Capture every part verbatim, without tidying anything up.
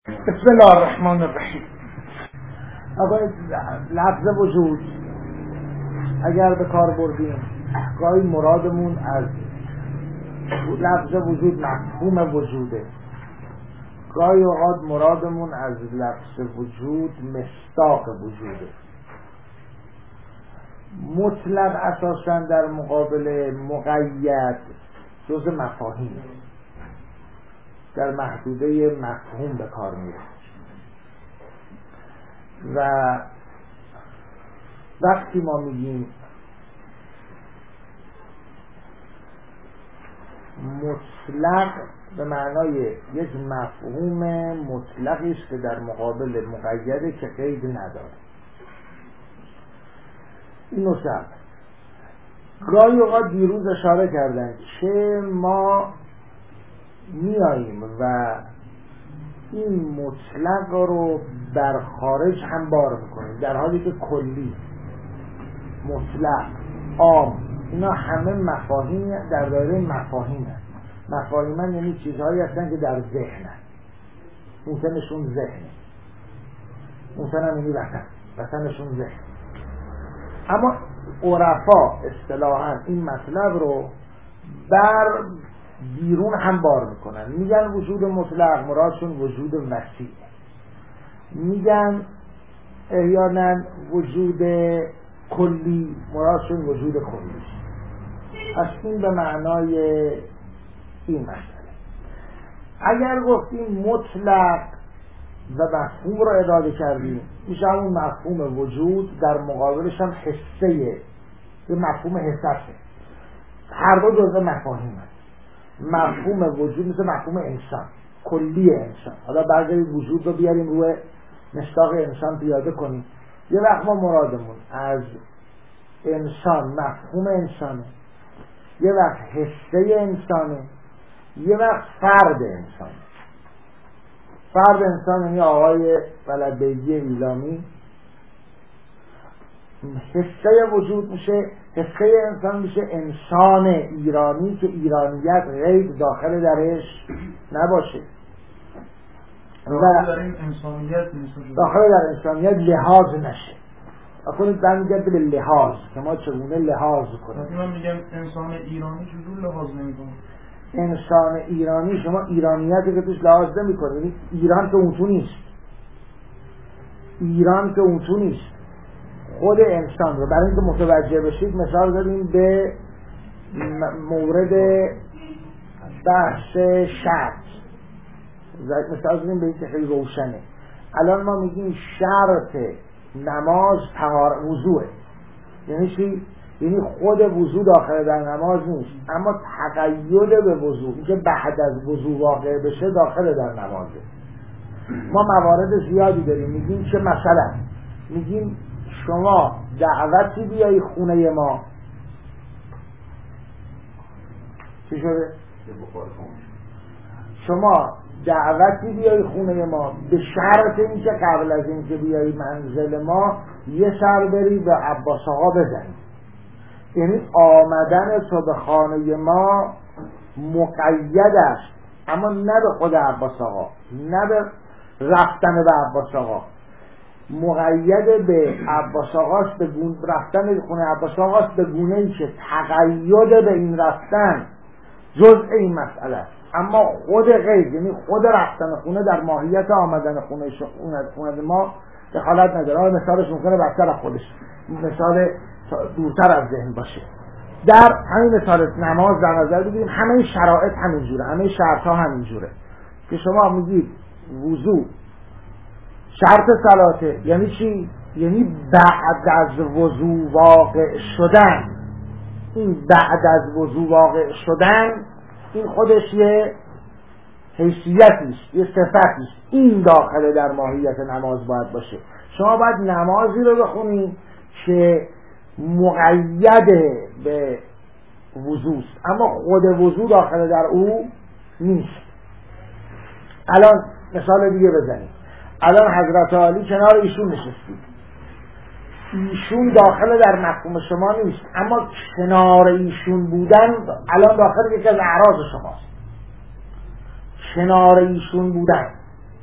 بسم الله الرحمن الرحیم. آقا لفظ وجود اگر به کار بردیم گاهی مرادمون از لفظ وجود مفهوم وجوده، گاهی اوقات مرادمون از لفظ وجود مصداق وجوده. مطلق اساساً در مقابل مقید جز مفاهیم در محدوده مفهوم به کار میره و وقتی ما میگیم مطلق به معنای یک مفهوم مطلقی است که در مقابل مقیده که قید نداره. این نکته گاهی اوقات دیروز اشاره کردن که ما میاییم و این مطلق رو بر خارج هم بار میکنیم، در حالی که کلی، مطلق، عام اینا همه مفاهیم در دایره مفاهیم هست. مفاهیم یعنی چیزهایی هستن که در ذهن هست، ممکنشون ذهنه، ممکن هم یعنی وطن وطنشون ذهن. اما عرفا اصطلاحاً این مطلب رو بر بیرون هم بار میکنن، میگن وجود مطلق مرادشون وجود وسیع، میگن احیانا وجود کلی مرادشون وجود کلی. پس این به معنای این مسئله. اگر گفتیم مطلق و مفهوم رو اراده کردیم میشه همون مفهوم وجود، در مقابلش هم حسه، یه مفهوم حسه. هر دو جزء مفاهیم هست. مفهوم وجود مثل مفهوم انسان، کلی انسان. حالا بعضی وجود رو بیاریم روی مصداق انسان پیاده کنیم. یه وقت ما مرادمون از انسان مفهوم انسانه، یه وقت حسه انسانه، یه وقت فرد انسانه. فرد انسان یعنی آقای بلدبیگی ایلامی. حسه وجود میشه، حسه انسان میشه انسان ایرانی که ایرانیت غیر داخل درش نباشه و در این انسانیت داخل در انسانیت لحاظ نشه. اکنون برمیگرده به لحاظ که ما چگونه لحاظ کنیم. من میگم انسان ایرانی چجور لحاظ نمیکنه؟ انسان ایرانی شما ایرانیتی که توش لحاظ نمیکنید. ایران که اون تو نیست، ایران که اون تو نیست. خود انسان رو برای اینکه متوجه بشید مثال زدیم به مورد بحث شرط، مثال زدیم به اینکه خیلی روشنه. الان ما میگیم شرط نماز طهارت وضوئه. یعنی چی؟ یعنی خود وضو داخل در نماز نیست، اما تقید به وضو، اینکه بعد از وضو واقع بشه داخل در نمازه. ما موارد زیادی داریم. میگیم که مثلا میگیم شما دعوتی بیایی خونه ما، چی شده؟ شما دعوتی بیایی خونه ما به شرط اینکه قبل از اینکه بیایی منزل ما یه سر بری به عباس آقا بزنی. یعنی آمدن تو به خانه ما مقید است، اما نه به خود عباس آقا، نه به رفتن به عباس آقا. مقید به عباس آقاست، به گونه رفتن به خونه عباس آقاست به گونه ای که تقید به این رفتن جزء این مسئله است، اما خود غیر، یعنی خود رفتن خونه در ماهیت آمدن خونه خونه ما دخالت نداره. مثالش ممکنه بدتر از خودش، مثال دورتر از ذهن باشه. در همین مثال نماز در نظر بگیریم، همه شرایط همین جوره، همه شرط ها همین جوره که شما میگید وضو شرط صلاته. یعنی چی؟ یعنی بعد از وضو واقع شدن. این بعد از وضو واقع شدن این خودش یه حیثیتیست، یه صفتیست. این داخل در ماهیت نماز باید باشه. شما باید نمازی رو بخونید که مقید به وضوست، اما خود وضو داخل در او نیست. الان مثال دیگه بزنید. الان حضرت علی کنار ایشون نشستید، ایشون داخل در مفهوم شما نیست، اما کنار ایشون بودن الان داخل یکی از اعراض شماست. کنار ایشون بودن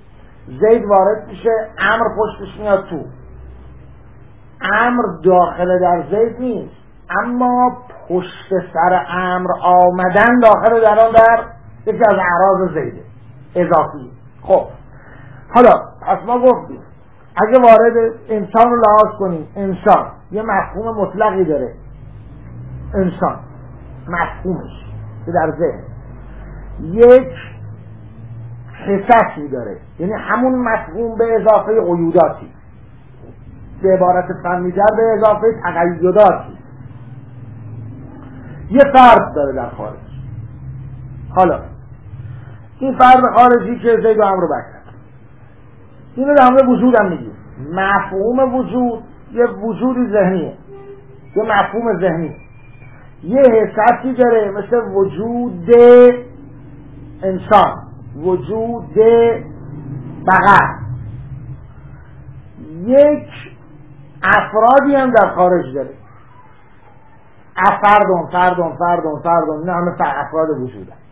زید وارد میشه، امر پشتش میاد تو. امر داخل در زید نیست، اما پشت سر امر آمدن داخل در آن در یکی از اعراض زیده اضافی. خب حالا پس ما گفتیم اگه وارد انسان رو لحاظ کنیم، انسان یه مفهوم مطلقی داره، انسان مفهومش که در ذهن یک حسسی داره، یعنی همون مفهوم به اضافه قیوداتی، به عبارت فنی‌تر به اضافه تقیداتی، یه فرد داره در خارج. حالا این فرد خارجی که زید و عمرو بکر، اینو در مورد وجود هم میگیم. مفهوم وجود یه وجودی ذهنیه، یه مفهوم ذهنی، یه حسسی داره مثل وجود انسان، وجود بقر. یک افرادی هم در خارج داره، افردون فردون فردون فردون، نه همه افراد وجود هم.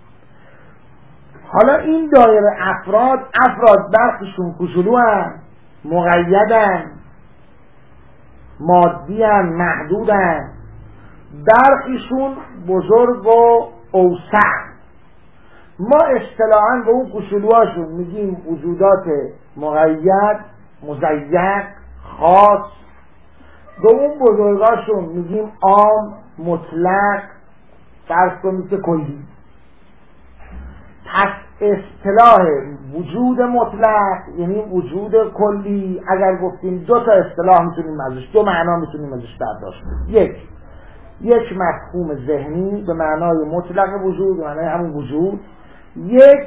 حالا این دایره افراد افراد برخیشون کوچولو هم، مقیدن، مادی هم، محدودن، برخیشون بزرگ و اوسع. ما اصطلاحاً به اون کوچولوهاشون میگیم وجودات مقید، مضیق، خاص. به اون بزرگاشون میگیم عام، مطلق، فرض کنید که کلی. پس اصطلاح وجود مطلق یعنی وجود کلی، اگر گفتیم دو تا اصطلاح میتونیم ازش، دو معنا میتونیم ازش برداشت کنیم. یک یک مفهوم ذهنی به معنای مطلق وجود، به معنای همون وجود. یک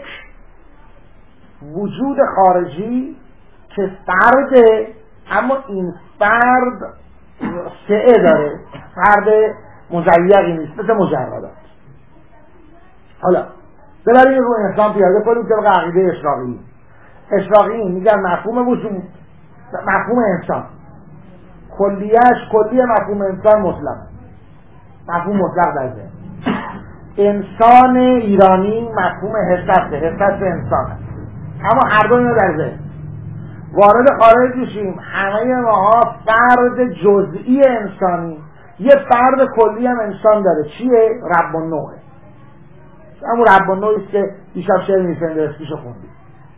وجود خارجی که فرده، اما این فرد سعه داره، فرد مضیقی نیست، مثل مجردات. حالا ببریم رو انسان پیاده کنیم طبق عقیده اشراقی. اشراقی میگن مفهوم وجود، مفهوم انسان کلیهش کلیه، مفهوم انسان مطلق، مفهوم مطلق در ذهن. انسان ایرانی مفهوم حسست، حسست انسان هست، اما هر دو اینو در ذهن. وارد خارج میشیم، همه ماها فرد جزئی انسانی، یه فرد کلی هم انسان داره. چیه؟ رب النوع. همون رب النوعی است که دیشب شعر می‌نویسن درس پیش خوندیم.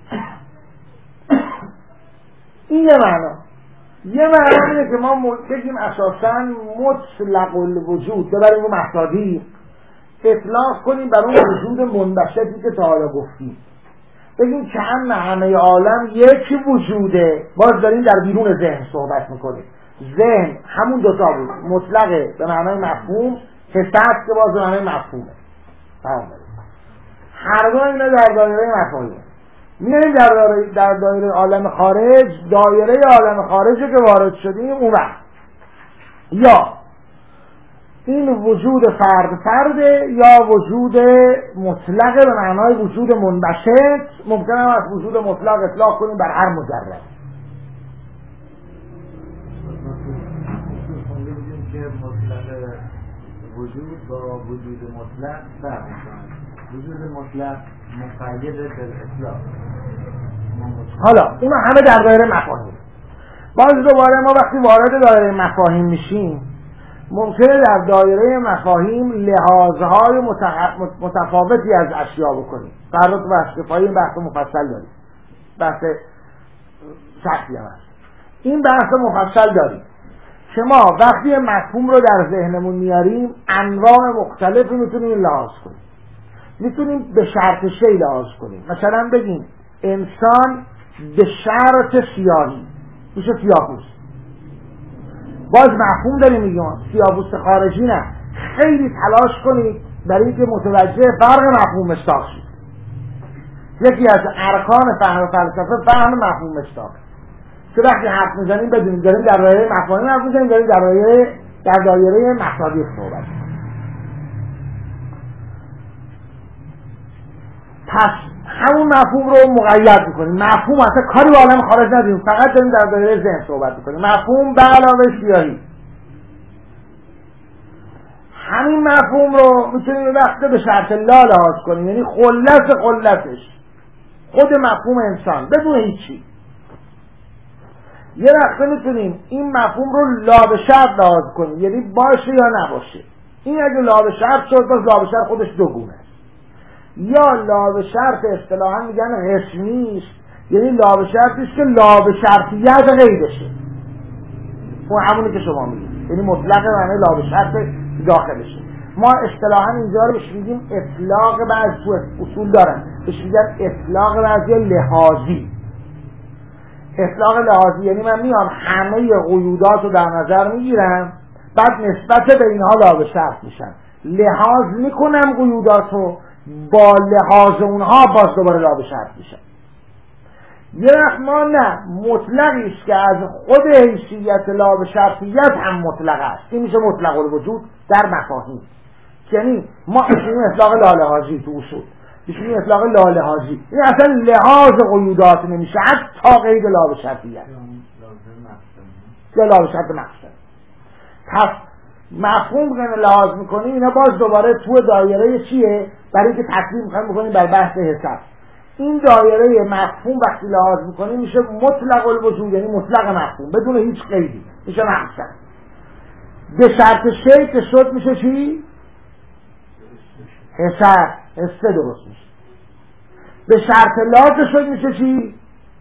این یه معنا. یه معنا اینه که ما بگیم اساساً مطلق الوجود، ببریم رو محتادی اطلاق کنیم بر اون وجود منبسطی که تا حالا گفتیم، بگیم که هم همه عالم یک وجوده. باز داریم در بیرون ذهن صحبت میکنیم. ذهن همون دوتا بود، مطلقه به معنای مفهوم، حسست که باز به معنای مفهومه. هر دو اینا در دایره مفاهیم. میاریم در دایره, در دایره عالم خارج، دایره عالم خارجی که وارد شدیم اون وقت یا این وجود فرد فرده یا وجود مطلق به معنای وجود منبسط. ممکنه از وجود مطلق اطلاق کنیم بر هر مجرد. خونده بودیم که مطلق وجود با وجود مطلق فرق می‌کنه. وجود مطلق مقید به اطلاق. حالا اون همه در دایره مفاهیم. باز دوباره ما وقتی وارد دایره مفاهیم میشیم، ممکنه در دایره مفاهیم لحاظهای متفاوتی از اشیا بکنیم. فردا تو بحث کفایی این بحث مفصل داریم، بحث سختی هم هست. این بحث مفصل داریم که ما وقتی مفهوم رو در ذهنمون میاریم انواع مختلفی میتونیم لحاظ کنیم. میتونیم به شرط شی لحاظ کنیم. مثلا بگیم انسان به شرط سیاهی میشه سیاه‌پوست. باز مفهوم داریم میگیم سیاه‌پوست خارجی نه. خیلی تلاش کنید برای اینکه متوجه فرق مفهوم مشتاق شید. یکی از ارکان فهم فلسفه فهم مفهوم مشتاق که وقتی حرف میزنیم بدونیم داریم در دایره مفاهیم حرف میزنیم، داریم در دایره در دایره مصادیق صحبت. پس همون مفهوم رو مقید میکنیم. مفهوم اصلا کاری به عالم خارج نداریم، فقط داریم در دایره ذهن صحبت میکنیم. مفهوم به علاوه سیاهی. همین مفهوم رو میتونیم وقتی به شرط لا لحاظ کنیم، یعنی خلص خلصش خود مفهوم انسان بدون هیچی. یه وقته میتونیم این مفهوم رو لا به شرط لحاظ کنیم، یعنی باشه یا نباشه. این اگه لا به شرط شد باز لا به شرط خودش دو گونه است. یا لا به شرط اصطلاحا میگن رسمی است، یعنی لا به شرطی است که لا به شرطیت غیبشه، اون همونی که شما میگید، یعنی مطلق معنی لا به شرط داخلشه. ما اصطلاحا اینجا رو بهش میگیم اطلاق، بعض تو اصول دارن بهش میگن اطلاق بعضی لحاظی. اطلاق لحاظی یعنی من میام همه قیودات رو در نظر میگیرم، بعد نسبت به اینها لا به شرط میشن، لحاظ میکنم قیودات رو، با لحاظ اونها باز دوباره لا به شرط میشن. یه وقت ما نه، مطلقی است که از خود حیثیت لا به شرطیت هم مطلق است، این میشه مطلق الوجود در مفاهیم. یعنی ما میگیم اطلاق لا لحاظی تو اصول، میگیم اطلاق لا لحاظی، این اصلا لحاظ قیودات نمیشه حتی قید لا به شرطیت یا لا به شرط مقصد. پس مفهوم که لحاظ میکنیم اینا باز دوباره تو دایره چیه؟ برای که تکلیف میخوایم بکنیم بر بحث حساب. این دایره مفهوم وقتی لحاظ میکنیم میشه مطلق الوجود، یعنی مطلق مفهوم بدون هیچ قیدی، میشه مقصد. به شرط شی که شد میشه چی؟ حساب، حسه درست میشه. به شرط لا که شد میشه چی؟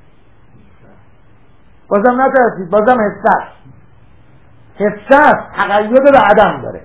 بازم نترسید، بازم حسه است. حسه است، تقید به عدم داره.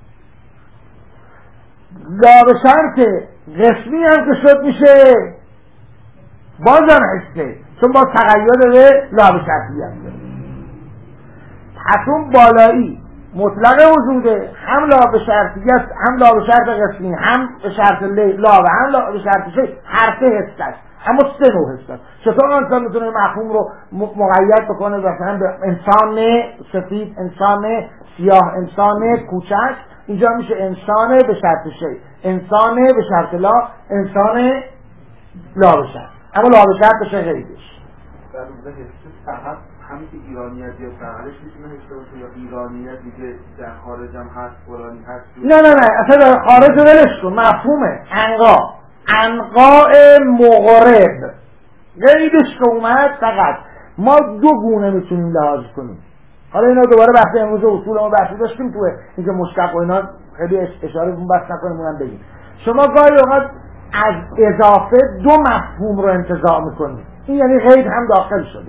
لا به شرط قسمی هم که شد میشه بازم حسه، چون باز تقید به لا به شرطی هم داره. پس اون بالایی مطلق وجوده، هم لا به شرطیت، هم لا به شرط قسمی، هم به شرط لا و هم لا به شرط شی، هر سه حس است، اما سه نوع حس است. چطور انسان میتونه مفهوم رو مقید بکنه؟ مثلا به انسان سفید، انسان سیاه، انسان کوچک، اینجا میشه انسان به شرط شی، انسان به شرط لا، انسان لا به شرط، اما لا به شرط بشه غیرش. در اون حس فقط همین که ایرانیت یا بغلش میتونه داشته باشه، یا ایرانیت دیگه در خارج هم هست، فلانی هست؟ نه نه نه، اصلا در خارج ولش کن. مفهومه انقا، انقاء مغرب غیرش که اومد، فقط ما دو گونه میتونیم لحاظ کنیم. حالا اینا دوباره بحث امروز اصول ما بحثی داشتیم توی اینکه مشتق و اینا خیلی اشاره بهمون بحث نکنیم، اونم بگیم. شما گاهی اوقات از اضافه دو مفهوم رو انتزاع میکنید، این یعنی غیر هم داخل شده.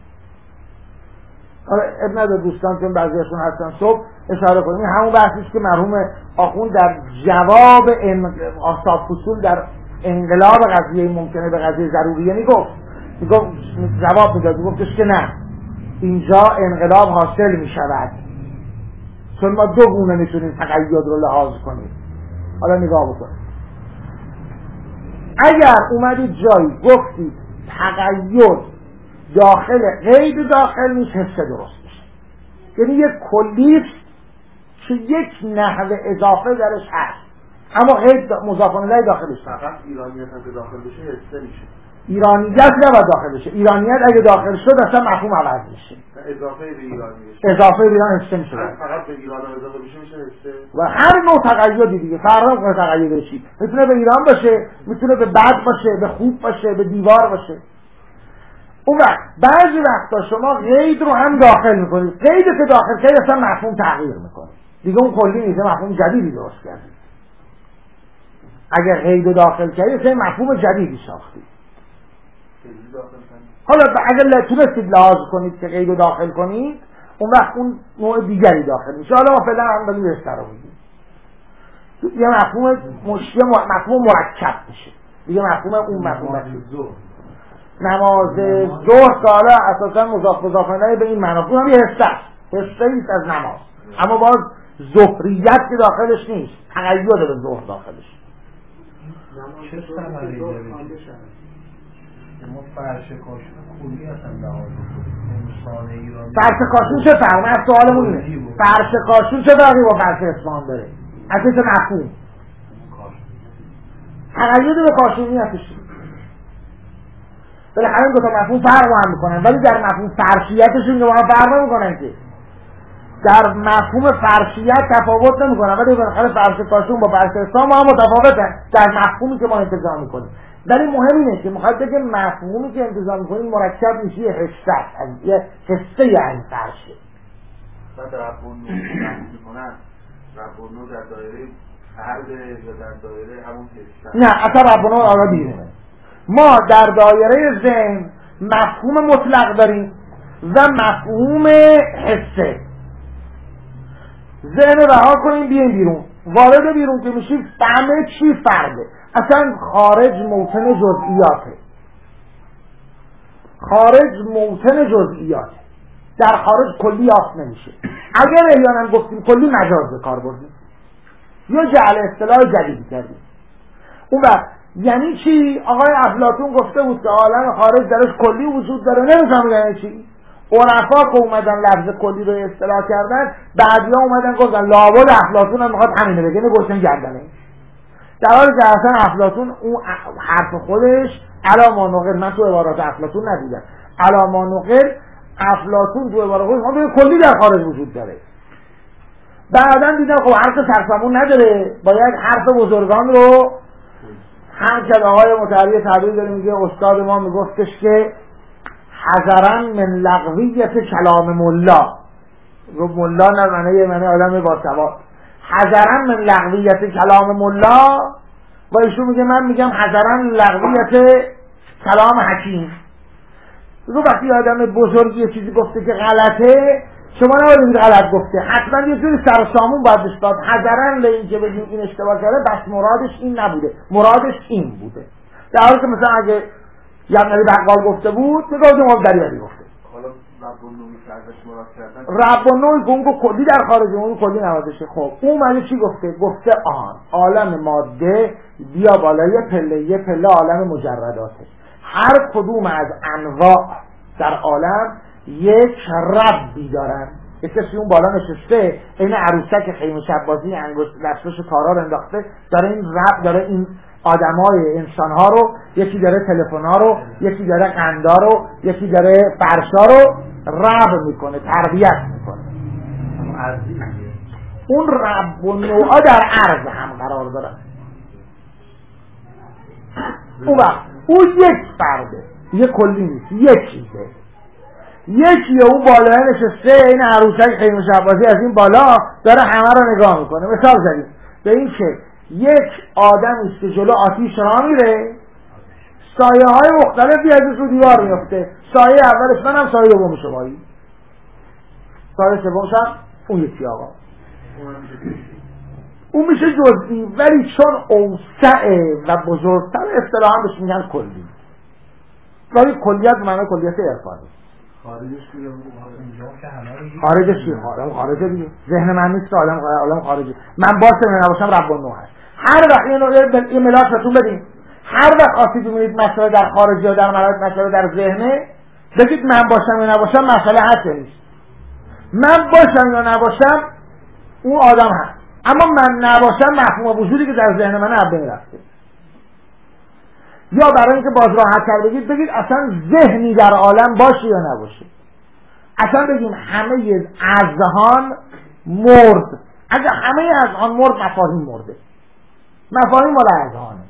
حالا اب نداره دوستان چون بعضیشون هستن صبح اشاره کنیم، همون بحثی است که مرحوم آخوند در جواب آفتاب فصول در انقلاب قضیه ممکنه به قضیه ضروریه میگفت، میگفت جواب میداد، میگفتش که نه، اینجا انقلاب حاصل میشود چون ما دو گونه میتونیم تقید رو لحاظ کنیم. حالا نگاه بکنید، اگر اومدید جایی گفتید تقید داخل قید داخل نیست، حسه درست میشه، یعنی یک کلیست که یک نحو اضافه درش هست اما قید مضاف الیه داخلش. فقط ایرانیت هم که داخل بشه حسه میشه، ایرانیت نباید داخل بشه. ایرانیت اگه داخل شد اصلا مفهوم عوض میشه، اضافه به ایرانیت، اضافه به ایران حسه میشه، فقط به ایران اضافه بشه میشه حسه. و هر نوع تقییدی دیگه فرق نمیکنه تقیید چی، میتونه به ایران باشه، میتونه به بد باشه، به خوب باشه، به دیوار باشه. اون وقت بعضی وقتا شما قید رو هم داخل میکنید، قید که داخل کنید اصلا مفهوم تغییر میکنه دیگه، اون کلی نیست، مفهوم جدیدی درست کردید. اگر قید رو داخل کردید اصلا مفهوم جدیدی ساختید. حالا اگر تونستید لحاظ کنید که قید رو داخل کنید، اون وقت اون نوع دیگری داخل میشه. حالا ما فعلا هم داریم بهتر رو میگیم، یه مفهوم مشکل مفهوم مرکب میشه دیگه، مفهوم اون مفهوم مرکب. نماز ظهر که حالا اساسا مضاف مضاف الیه به این معنا، اون هم یه حصه است، حصه ایست از نماز، اما باز ظهریت که داخلش نیست، تقید به ظهر داخلش. چه ثمری داره؟ ما فرش کاشون کلی اصلا لحاظ کنیم، انسان ایرانی فرش کاشون چه فرق؟ من سوالمون اینه، فرش کاشون چه فرقی با فرش اصفهان داره؟ اصلا چه مفهوم؟ تقید به کاشونی هستش. بالاخره این دو تا مفهوم فرق هم میکنن، ولی در مفهوم فرشیتشون که با هم فرق نمیکنن که. در مفهوم فرشیت تفاوت نمیکنن، ولی بالاخره فرش کاشون با فرش اسلام با هم متفاوتن در مفهومی که ما انتزاع میکنیم. ولی مهم اینه که میخواد بگه مفهومی که انتظار میکنید مرکب میشه یه حسه از یه حسه یعنی فرشه بعد رب و نور میکنن رب و نور در دایره فرد یا در دایره همون حسه؟ نه اصلا رب و نور آقا بیرونه. ما در دایره ذهن مفهوم مطلق داریم و مفهوم حسه. ذهن رها کنیم بیایم بیرون، وارد بیرون که میشیم همه چی فرده. اصلا خارج موطن جزئیاته، خارج موطن جزئیاته، در خارج کلی یافت نمیشه. اگر احیانا گفتیم کلی مجاز به کار بردیم یا جعل اصطلاح جدیدی کردیم. اون وقت یعنی چی؟ آقای افلاطون گفته بود که عالم خارج درش کلی وجود داره، نمی‌فهمم یعنی چی. عرفا که اومدن لفظ کلی رو اصطلاح کردن، بعدیا اومدن گفتن لابد افلاطون هم میخواد همینه بگه، نه گوشن گردنه. در حالی که اصلا افلاطون اون حرف خودش علاما نقل، من تو عبارات افلاطون ندیدم، علاما نقل افلاطون تو عبارات خودش میگه کلی در خارج وجود داره. بعدن دیدن خب حرف سرسامون نداره، باید حرف بزرگان رو هم که آقای متعلی تعبیر داره، میگه استاد ما میگفتش که حذرا من لغویت کلام ملا، رو ملا نه معنی معنی آدم با سواد، حذرا من لغویت کلام ملا، و ایشون میگه من میگم حذرا لغویت کلام حکیم. رو وقتی آدم بزرگی یه چیزی گفته که غلطه، شما نباید بگید غلط گفته، حتما یه جوری سرسامون باید بهش داد. حذرا به این که بگیم این اشتباه کرده، بس مرادش این نبوده، مرادش این بوده. در حالی که مثلا اگه یه نبی بقال گفته بود میگه ما دریایی گفته. حالا رب و نوعی که ازش مراد کردن، رب و نوعی که اون کلی در خارج اون کلی نوازشه. خب اون معنی چی گفته؟ گفته آن عالم ماده بیا بالای پله یه پله عالم مجرداته، هر کدوم از انواع در عالم یک ربی دارن. یک کسی اون بالا نشسته این عروسک خیمه شبازی انگشت دستش کارا رو انداخته، داره این رب، داره این آدمای انسانها رو، یکی داره تلفن‌ها رو، یکی داره قندا رو، یکی داره فرشا رو رب میکنه، تربیت میکنه. اون رب و نوعا در عرض هم قرار داره. اون وقت اون یک فرده، یه کلی نیست، یک چیزه. یکی اون بالا نشسته این عروسک خیمه شبازی از این بالا داره همه رو نگاه میکنه. مثال زدیم به این که یک آدم است که جلو آتیش راه میره، سایه های مختلفی ازش رو دیوار میفته، سایه اولش منم، سایه دوم شمایی، سایه سومش هم اون یکی آقا، اون میشه جزئی. ولی چون اوسعه و بزرگتر اصطلاحا بهش میگن کلی. ولی کلیت معنی کلیت عرفانی. خارجش میگه خارجش چیه؟ عالم خارجه دیگه. ذهن من نیست، عالم عالم خارجه. من باشه من نباشم رب و نوع هست. هر وقت اینو این ملاک بهتون بدیم، هر وقت آسید میبینید مسئله در خارج یا در مراد مسئله در ذهنه، بگید من باشم یا نباشم مسئله هست نیست. من باشم یا نباشم اون آدم هست، اما من نباشم مفهوم وجودی که در ذهن من از بین رفته. یا برای اینکه باز راحت تر بگید، بگید اصلا ذهنی در عالم باشه یا نباشه. اصلا بگیم همه اذهان مرد. اگه همه اذهان مرد، مفاهیم مرده. مفاهیم مال اذهانه.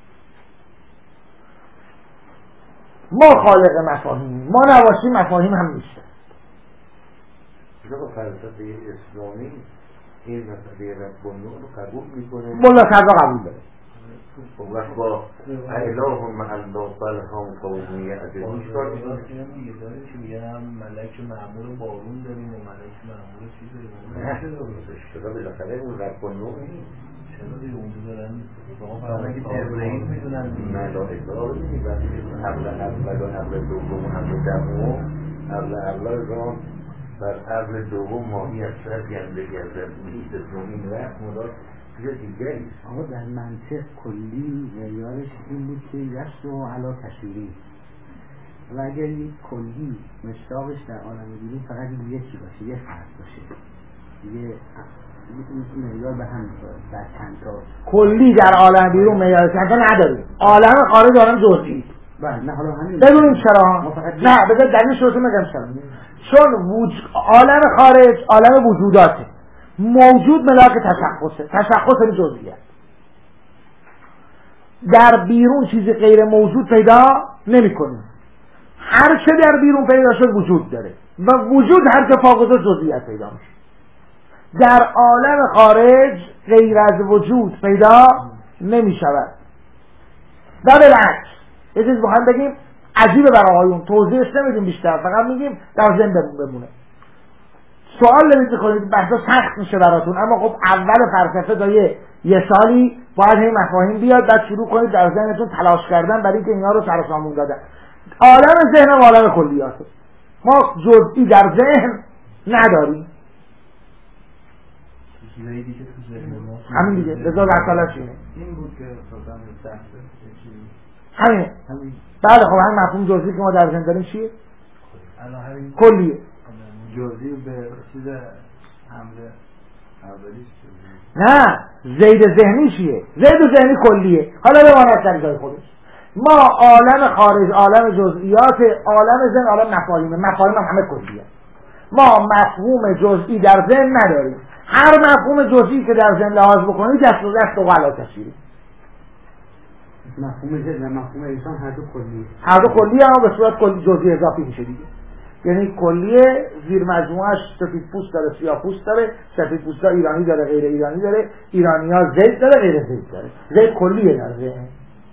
ما خالق مفاهیم، ما نباشیم مفاهیم هم نیست. با فلسفه اسلامی این مسئله رب و نوع رو قبول میکنه؟ ملا صدر قبول داره. وقت با اله مع الله هم قومیه از این کار میکنه که میگم ملک معمول بارون داریم و ملک معمول چی داریم؟ چرا بالاخره اون رب و نوع نیست؟ چرا دیگه اونجا دارن شما فرمایی که تبرئیل میدونن ملائکه ها رو میدونن حمل اول و حمل دوم و حمل دهم، حمل اول را بر حمل دوم ماهی از شهر گنده گرده نیست اسلامی رفت مراد چیز دیگری. آقا در منطق کلی معیارش این بود که یشت و علا تشویری، و اگر یک کلی مشتاقش در عالم بیرون فقط یکی باشه، یه فرد باشه، یه معیار به هم می‌خوره در چند تا کلی در عالم بیرون معیار چند تا نداریم. عالم خارج عالم جزئی. بله نه حالا همین بدونیم چرا؟ نه بذار دلیلش رو بگم چرا. چون وجود عالم خارج عالم وجوداته، موجود ملاک تشخصه، تشخص این جزئیات. در بیرون چیزی غیر موجود پیدا نمی کنیم. هر چه در بیرون پیدا شد وجود داره و وجود هر که فاقد جزئیات پیدا میشه. در عالم خارج غیر از وجود پیدا نمی شود و بالعکس. یه چیز بخوایم بگیم عجیبه برای آقایون، توضیحش نمیدیم بیشتر، فقط میگیم در ذهن بمونه. سوال نمید میکنید بحثا سخت میشه براتون، اما خب اول فلسفه تا یه یه سالی باید این مفاهیم بیاد، بعد شروع کنید در ذهنتون تلاش کردن برای اینکه اینا رو سر و سامون دادن. عالم ذهن و عالم کلیاته. ما جزئی در ذهن نداریم. چیزایی دیگه تو ذهن ما همین دیگه، لذا رسالش اینه. این بود که خودم سخته. همینه. بله خب همین مفهوم جزئی که ما در ذهن داریم چیه؟ الان همین کلیه. جزئی به چیز حمله اولیش نه، زید ذهنی چیه؟ زید ذهنی کلیه. حالا بماند در جای خودش. ما عالم خارج، عالم جزئیات، عالم ذهن، عالم مفاهیم، مفاهیم هم همه کلیه. ما مفهوم جزئی در ذهن نداریم. هر مفهوم جزئی که در ذهن لحاظ بکنید دست و دست و غلا کشیدید. مفهوم ذهن و مفهوم انسان هر دو کلیه. هر دو کلیه اما به صورت کلی جزئی اضافی میشه دیگه. یعنی کلیه زیر مجموعش سفید پوست داره، سیاه پوست داره، سفید پوستا ایرانی داره، غیر ایرانی داره، ایرانی ها زید داره، غیر زید داره. زید کلیه در ذهن.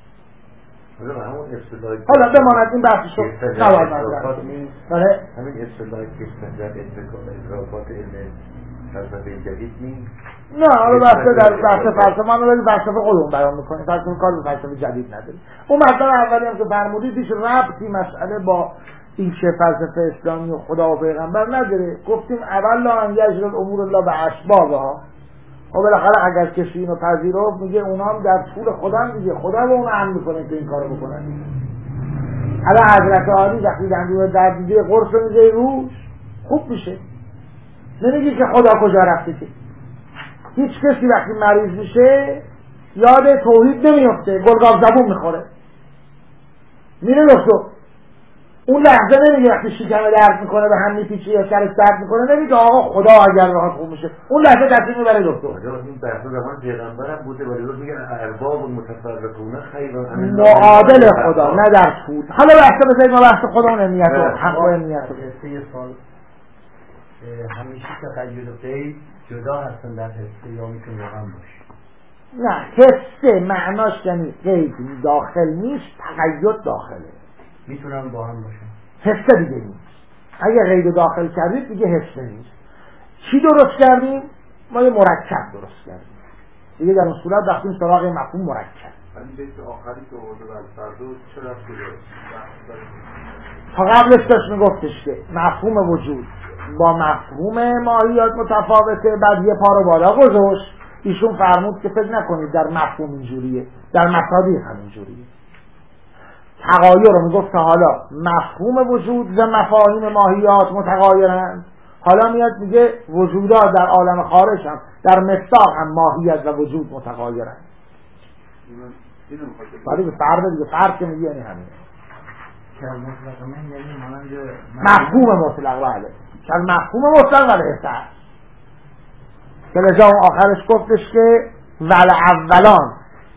حالا بماند این بحث شد سوال مطرح. بله همین اصطلاحی که استنجاد ادراکات علم فلسفه جدید نیست. نه حالا بحث در بحث فلسفه ما رو فلسفه خودمون بیان میکنیم، فلسفه کار به فلسفه جدید نداره. اون مطلب اولی هم که فرمودید هیچ ربطی مسئله با این چه فلسفه اسلامی و خدا و پیغمبر نداره. گفتیم اول لا ان یجرد امور الله به اسبابها. و بالاخره اگر کسی اینو پذیرفت میگه اونا هم در طول خدا دیگه، خدا به اونا هم میکنه که این کارو بکنن. حالا حضرت عالی وقتی دندون درد میگیره قرص رو میگه روش خوب میشه، نمیگه که خدا کجا رفته. که هیچ کسی وقتی مریض میشه یاد توحید نمیفته، گلگاف زبون میخوره میره دکتر. اون لحظه نمیگه وقتی شکمه درد میکنه به هم میپیچه یا سرش درد میکنه نمیگه آقا خدا اگر راحت خوب میشه. اون لحظه تصمیم میبره دکتر. این بحث زمان پیغمبرم بوده ولی روز میگن ارباب متفرقون خیرا معادل خدا نه در طول. حالا بحث بذارید ما بحث خدا و امنیت و حق و امنیت رو سه سال همیشه تخیل و غیب جدا هستن در حسه یا میتونه واقعا باشه. نه حسه معناش یعنی غیب داخل نیست، تقید داخله. میتونم با هم باشم. حسه دیگه نیست. اگه غیب داخل کردید دیگه حسه نیست. چی درست کردیم؟ ما یه مرکب درست کردیم. دیگه در اون صورت رفتیم سراغ مفهوم مرکب. ولی بیت آخری که آورده بر فردا چرا شده؟ تا قبلش داشت میگفتش که مفهوم وجود با مفهوم ماهیات متفاوته، بعد یه پا رو بالا گذاشت. ایشون فرمود که فکر نکنید در مفهوم اینجوریه، در مصادیق هم اینجوریه. تغایر رو میگفت حالا مفهوم وجود و مفاهیم ماهیات متغایرند. حالا میاد میگه وجودات در عالم خارج هم در مصداق هم ماهیت و وجود متغایرند. ولی به فرد دیگه فرد که میگه یعنی همینه. مفهوم مطلق بله. که مفهوم مطلق ولی احساس که لذا اون آخرش گفتش که ول اولان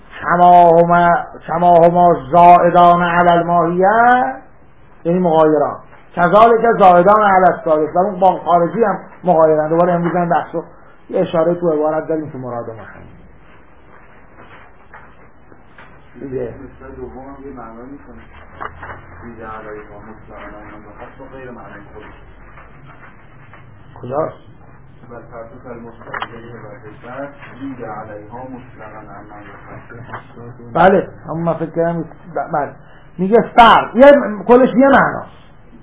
کما هما زائدان علی الماهیت یعنی مغایران کذالک زائدان علی الثالث. و اون با خارجی هم مغایران. دوباره امروز این بحثو یه اشاره تو عبارت داریم که مراد ما خیلی دیگه مثل دوم هم یه معنی میکنه دیگه علیه ما مطلقا و حتی غیر معنی خودش کجاست؟ بل فرسوک المستقبلی و بشر دیگه علیه ها مطلقا امن و خطه. بله همون من فکر کردم. بله میگه فرد یه کلش یه معناست.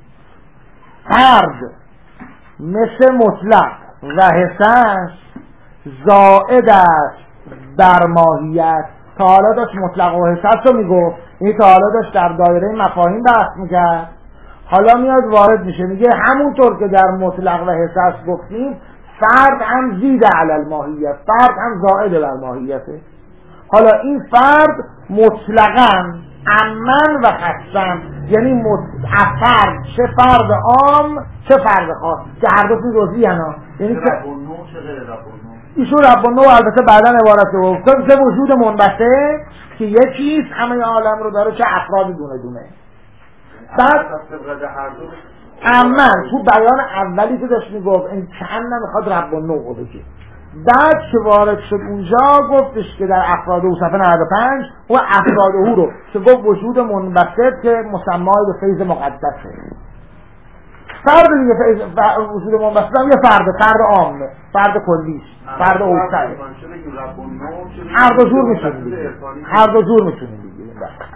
فرد مثل مطلق و حسش زائد است بر ماهیت. تا حالا داشت مطلق و حسش رو میگفت، این تا حالا داشت در دایره مفاهیم بحث میکرد. حالا میاد وارد میشه میگه همونطور که در مطلق و حسش گفتیم فرد هم زید علی الماهیت، فرد هم زائد بر ماهیته. حالا این فرد مطلقاً عمن و خصاً یعنی فرد چه فرد عام چه فرد خاص که هر دو توی روزی هنا یعنی رب و نو چه غیر رب و نو. ایشون رب و نو البته بعدا عبارت رو که وجود منبسط که یکیست همه عالم رو داره، چه افراد دونه دونه. بعد اما تو بیان اولی که داشت میگفت این چند نمیخواد رب و نوع بگه، بعد که وارد شد اونجا گفتش که در افراد او صفحه نود و پنج و افراد او رو که گفت وجود منبسط که مسمای به فیض مقدسه. فرد دیگه فیض وجود منبسط هم یه فرد، فرد عامه، فرد کلیش، فرد اوسطه. هر دو جور میتونیم دیگه، هر دو جور میتونیم دیگه.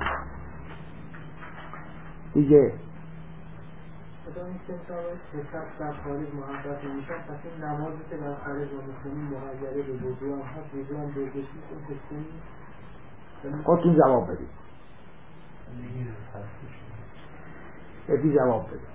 دیگه که صفت در خارج محبت میشن، پس این نمازی که در خارج رو میخونیم مغیره به وضوع هم هست، وضوع هم برگشتی کن کسکنی خودتون جواب بدید بدید جواب بدید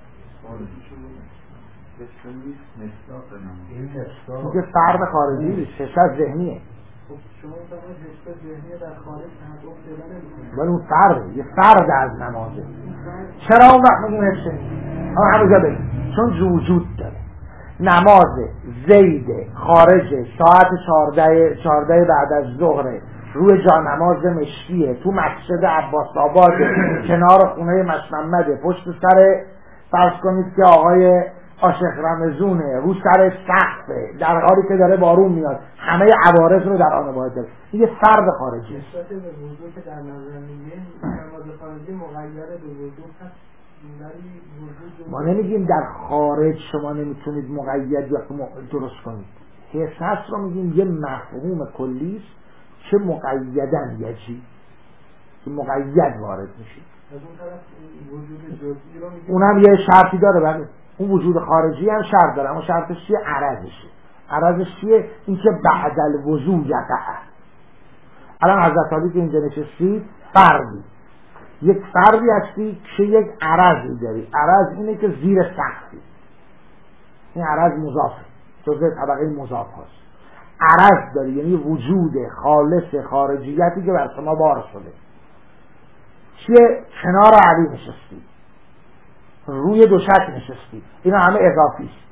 این که فرد خارجی نیست، حسد ذهنیه. خب شما فرمایید حسد ذهنیه در خارج تحقق پیدا نمی‌کنه، ولی اون فرده، یه فرد از نمازه. چرا اون وقت میگیم حسد؟ اما همونجا بگیم چون وجود داره. نماز زید خارج ساعت چهارده چهارده بعد از ظهر روی جا نماز مشکیه تو مسجد عباس آباد کنار خونه مش محمد، پشت سر فرض کنید که آقای عاشق رمزونه، رو سر سقفه، در حالی که داره بارون میاد، همه عوارض رو در آن باید داره. یه فرد خارجی است. نسبت به وضوع که در نظر میگیم نماز خارجی مغیره به وضوع هست. ما نمیگیم در خارج شما نمیتونید مقید یا درست کنید. حس رو میگیم یه مفهوم کلیست که مقیدن یجی که مقید وارد میشید. از اون طرف وجود جزئی رو میگیم اونم یه شرطی داره. بله اون وجود خارجی هم شرط داره، اما شرطش چیه؟ عرضشه. عرضش چیه؟ این که بعد الوضوع یقع. الان حضرت علی که اینجا نشستید فردی، یک فردی هستی که یک عرضی داری. عرض اینه که زیر سقفی، این عرض مضافه، جزء طبقه مضاف هست. عرض داری یعنی وجود خالص خارجیتی که بر شما بار شده. چیه؟ کنار علی نشستی، روی دوشک نشستی، اینا همه اضافی است.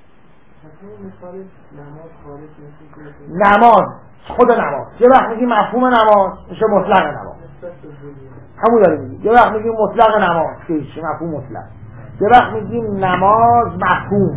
نماز خود نماز یه وقت میگی مفهوم نماز میشه مطلق نماز، همون داری میگی. یه وقت میگیم مطلق نماز که هیچ مفهوم مطلق. یه وقت میگیم نماز مفهوم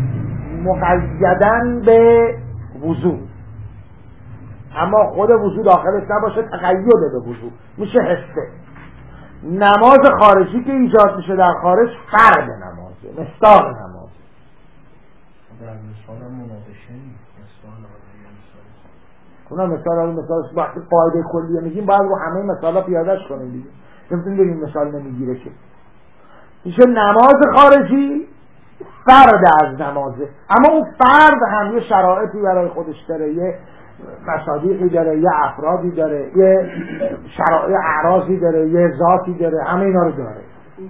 مقیدن به وضوع، اما خود وضوع داخلش نباشه، تقید به وضوع میشه حسه. نماز خارجی که ایجاد میشه در خارج فرد نمازه، مصداق نمازه. در مثال هم مناقشه نیست. اونا مثال ها مثال وقتی قاعده کلیه میگیم باید رو همه مثال ها پیادش کنیم دیگه. نمیتونیم بگیم مثال نمیگیره که میشه نماز خارجی فرد از نمازه، اما اون فرد هم یه شرایطی برای خودش داره، یه مصادیقی داره، یه افرادی داره، یه شرایط اعراضی داره، یه ذاتی داره، همه اینا رو داره.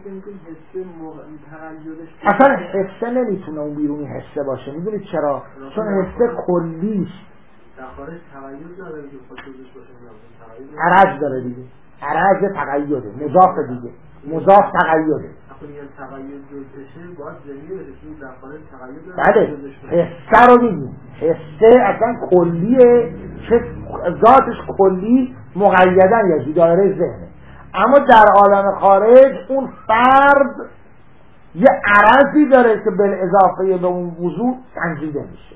اصلا حسه نمیتونه اون بیرونی حسه باشه. میدونید چرا؟ چون حسه کلیش در خارج تغییر نداره که خودش باشه، عرض داره دیگه. عرض تغییره، مضاف دیگه، مضاف تغییره. اگه تغییر جز بشه باید ذهنی بشه، در خارج تغییر نداره. بله حسه رو میگیم. حسه اصلا کلیه که ذاتش کلی مقیدن یا دایره ذهنه، اما در عالم خارج اون فرد یه عرضی داره که بالاضافه به اون وضوع سنجیده میشه.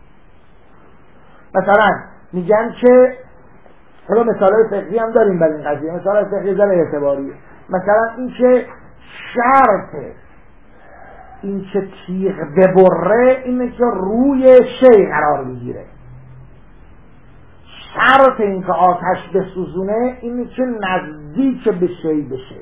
مثلا میگن که حالا مثالای فقهی هم داریم برای این قضیه، مثالای فقهی در اعتباریه. مثلا این که شرط این که تیغ ببره اینه که روی شی قرار بگیره. شرط این که آتش بسوزونه اینه که نزدیک به شی بشه.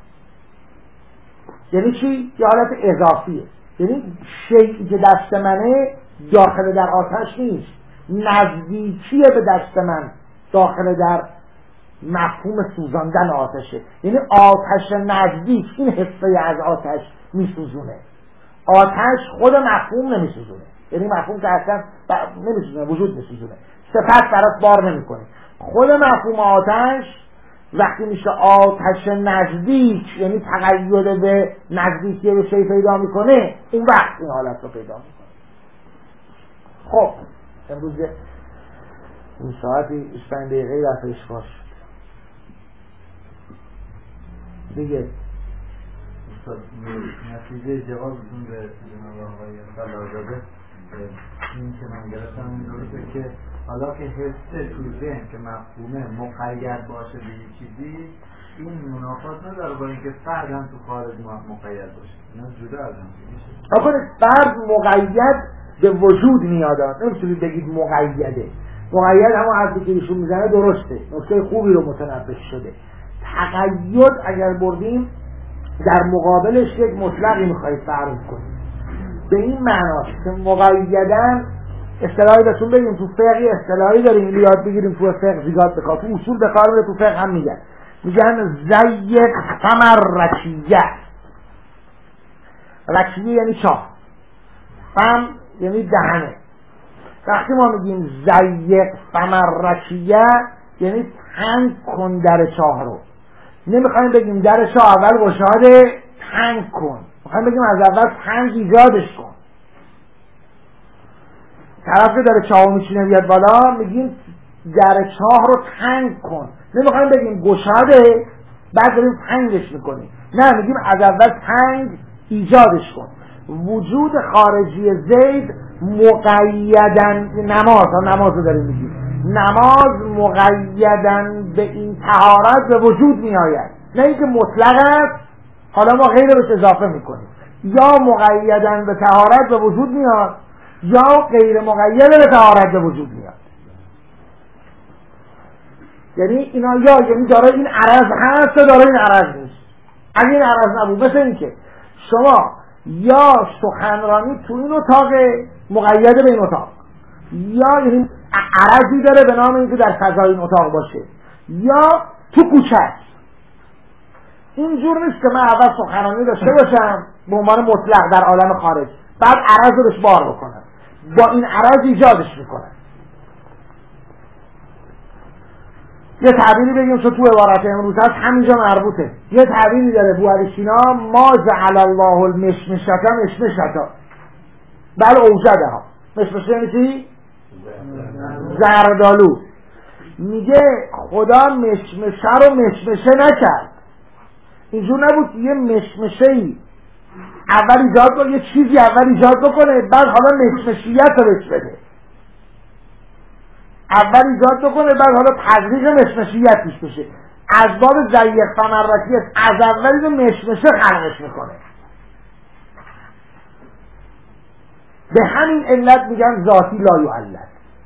یعنی چی؟ یه حالت اضافیه، یعنی شیئی که دست منه داخل در آتش نیست، نزدیکیه به دست من داخل در مفهوم سوزاندن آتشه. یعنی آتش نزدیک این حسه از آتش میسوزونه، آتش خود مفهوم نمیسوزونه. یعنی مفهوم که اصلا نمیسوزونه، وجود میسوزونه، صفت برات بار نمیکنه. خود مفهوم آتش وقتی میشه آتش نزدیک، یعنی تقید به نزدیکی به شی پیدا میکنه، اون وقت این حالت رو پیدا میکنه. خب امروز این ساعتی بیست و پنج دقیقه در پیش باش. دیگه نتیجه جوابتون به جناب آقای فلاح‌زاده این که من گرفتم این درسته که حالا که حسه تو ذهن که مفهومه مقید باشه به یک چیزی این منافات نداره با اینکه فرد هم تو خارج مقید باشه، اینا جدا از هم میشه. آخه فرد مقید به وجود میاد، نمیتونید بگید مقیده. مقید همون حرفی که ایشون میزنه درسته، نکته خوبی رو متنبه شده. تقید اگر بردیم در مقابلش یک مطلقی میخواید فرض کنید، به این معناست که مقیدن اصطلاحی بهتون بگیم تو فقه اصطلاحی داریم اینو یاد بگیریم تو فقه زیاد بکار، تو اصول به کار میره، تو فقه هم میگن میگن زیق فمر رکیه. رکیه یعنی چاه، فم یعنی دهنه. وقتی ما میگیم زیق فمر رکیه یعنی تنگ کن در چاه رو، نمیخوایم بگیم در چاه اول گشاده تنگ کن، میخوایم بگیم از اول تنگ ایجادش کن. طرف که در چاه میشینه بیاد بالا میگیم در چاه رو تنگ کن، نمیخوایم بگیم گشاده بعد داریم تنگش میکنیم، نه میگیم از اول تنگ ایجادش کن. وجود خارجی زید مقیدن نماز، نماز رو داریم میگیم، نماز مقیدن به این طهارت به وجود می آید، نه اینکه مطلق است حالا ما غیر بهش اضافه میکنیم. یا مقیدن به طهارت به وجود میاد یا غیر مقید به طهارت به وجود میاد. یعنی اینا یا یعنی داره این عرض هست و داره این عرض نیست. اگه این عرض نبود، مثل این که شما یا سخنرانی تو این اتاق مقید به این اتاق، یا یعنی عرضی داره به نام اینکه در فضای این اتاق باشه، یا تو کوچه است. اینجور نیست که من اول سخنرانی داشته باشم به عنوان مطلق در عالم خارج، بعد عرض رو بهش بار بکنم، با این عرض ایجادش میکنم. یه تعبیری بگیم که تو عبارت امروز هست همینجا مربوطه. یه تعبیری داره بوعلی سینا، ما جعل الله المشمشتا مشمشتا بل اوجده ها. مشمشه یعنی چی؟ زردالو. میگه خدا مشمشه رو مشمشه نکرد. اینجور نبود که یه مشمشه‌ای اول ایجاد کنه، یه چیزی اول ایجاد بکنه بعد حالا مشمشیت رو بهش بده. اول ایجاد بکنه بعد حالا تدریج مشمشیت پیش بشه. از باب زیق فمرکی است، از اول اینو مشمشه خلقش میکنه. به همین علت میگن ذاتی لا یعلل.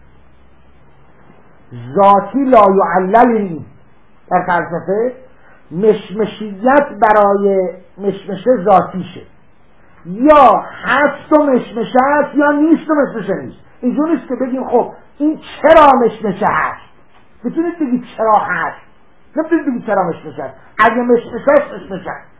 ذاتی لا یعلل این در فلسفه مشمشیت برای مشمشه ذاتیشه، یا هست و مشمشه هست یا نیست و مشمشه نیست. اینجور نیست که بگیم خب این چرا مشمشه هست، میتونید بگید چرا هست، نمیتونید بگید چرا مشمشه هست. اگه مشمشه هست مشمشه هست.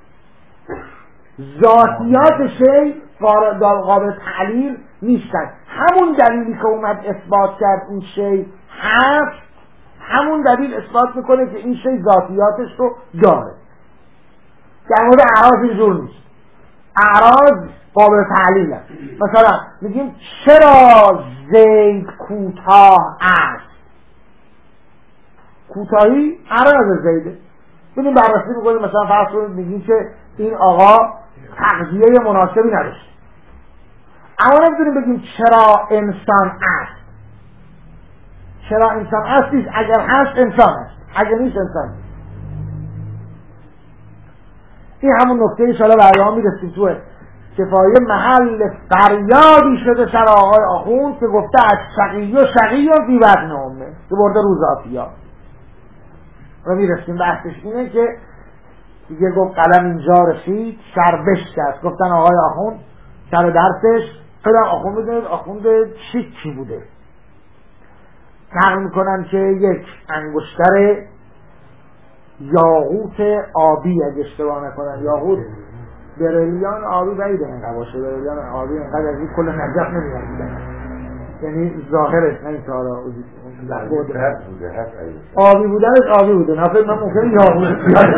ذاتیات شی قابل تعلیل نیستن. همون دلیلی که اومد اثبات کرد این شی هست، همون دلیل اثبات میکنه که این شی ذاتیاتش رو داره. در مورد اعراض اینجور نیست. اعراض قابل تعلیل است. مثلا میگیم چرا زید کوتاه است؟ کوتاهی اعراض زیده. ببین بررسی میکنیم، مثلا فرض کنید میگیم که این آقا تغذیه مناسبی نداشت، اما نمیتونیم بگیم چرا انسان است. چرا انسان است نیست، اگر هست انسان است، اگر نیست انسان نیست. این همون نکته ایشالا بعدا میرسیم توی کفایه محل فریادی شده سر آقای آخوند که گفته از شقی و شقی و بی بدن امه که برده روزافیا و میرسیم. بحثش اینه که دیگه گفت قلم اینجا رسید سر بشکست. گفتن آقای آخوند سر درسش خیلی آخوند بدونید آخوند چیکی بوده. نقل میکنن که یک انگشتر یاقوت آبی اگه اشتباه نکنن، یاقوت بریلیان آبی بعیده اینقدر باشه، بریلیان آبی اینقدر از این کل نجف نمیاد، یعنی ظاهرش نه اینکه حالا آبی بودنش آبی بوده، نفر من ممکنه یاقوت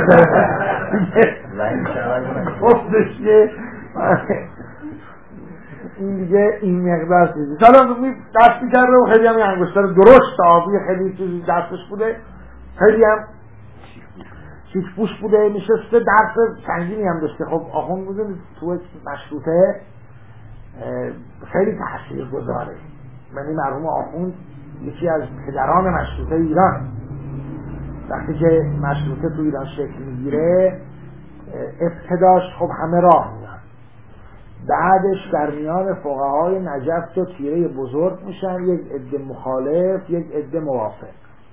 خودش که این دیگه این مقدار چیزی حالا دستی کرده و خیلی هم این انگشتر درشت آبی خیلی چیزی دستش بوده، خیلی هم سیکپوش بوده، نشسته، درس سنگینی هم داشته. خب آخوند بودیم تو مشروطه خیلی تأثیر گذاره. من مرحوم آخوند یکی از پدران مشروطه ایران. وقتی که مشروطه تو ایران شکل میگیره ابتداش خب همه راه میان، بعدش در میان فقهای نجف تو تیره بزرگ میشن، یک عده مخالف، یک عده موافق.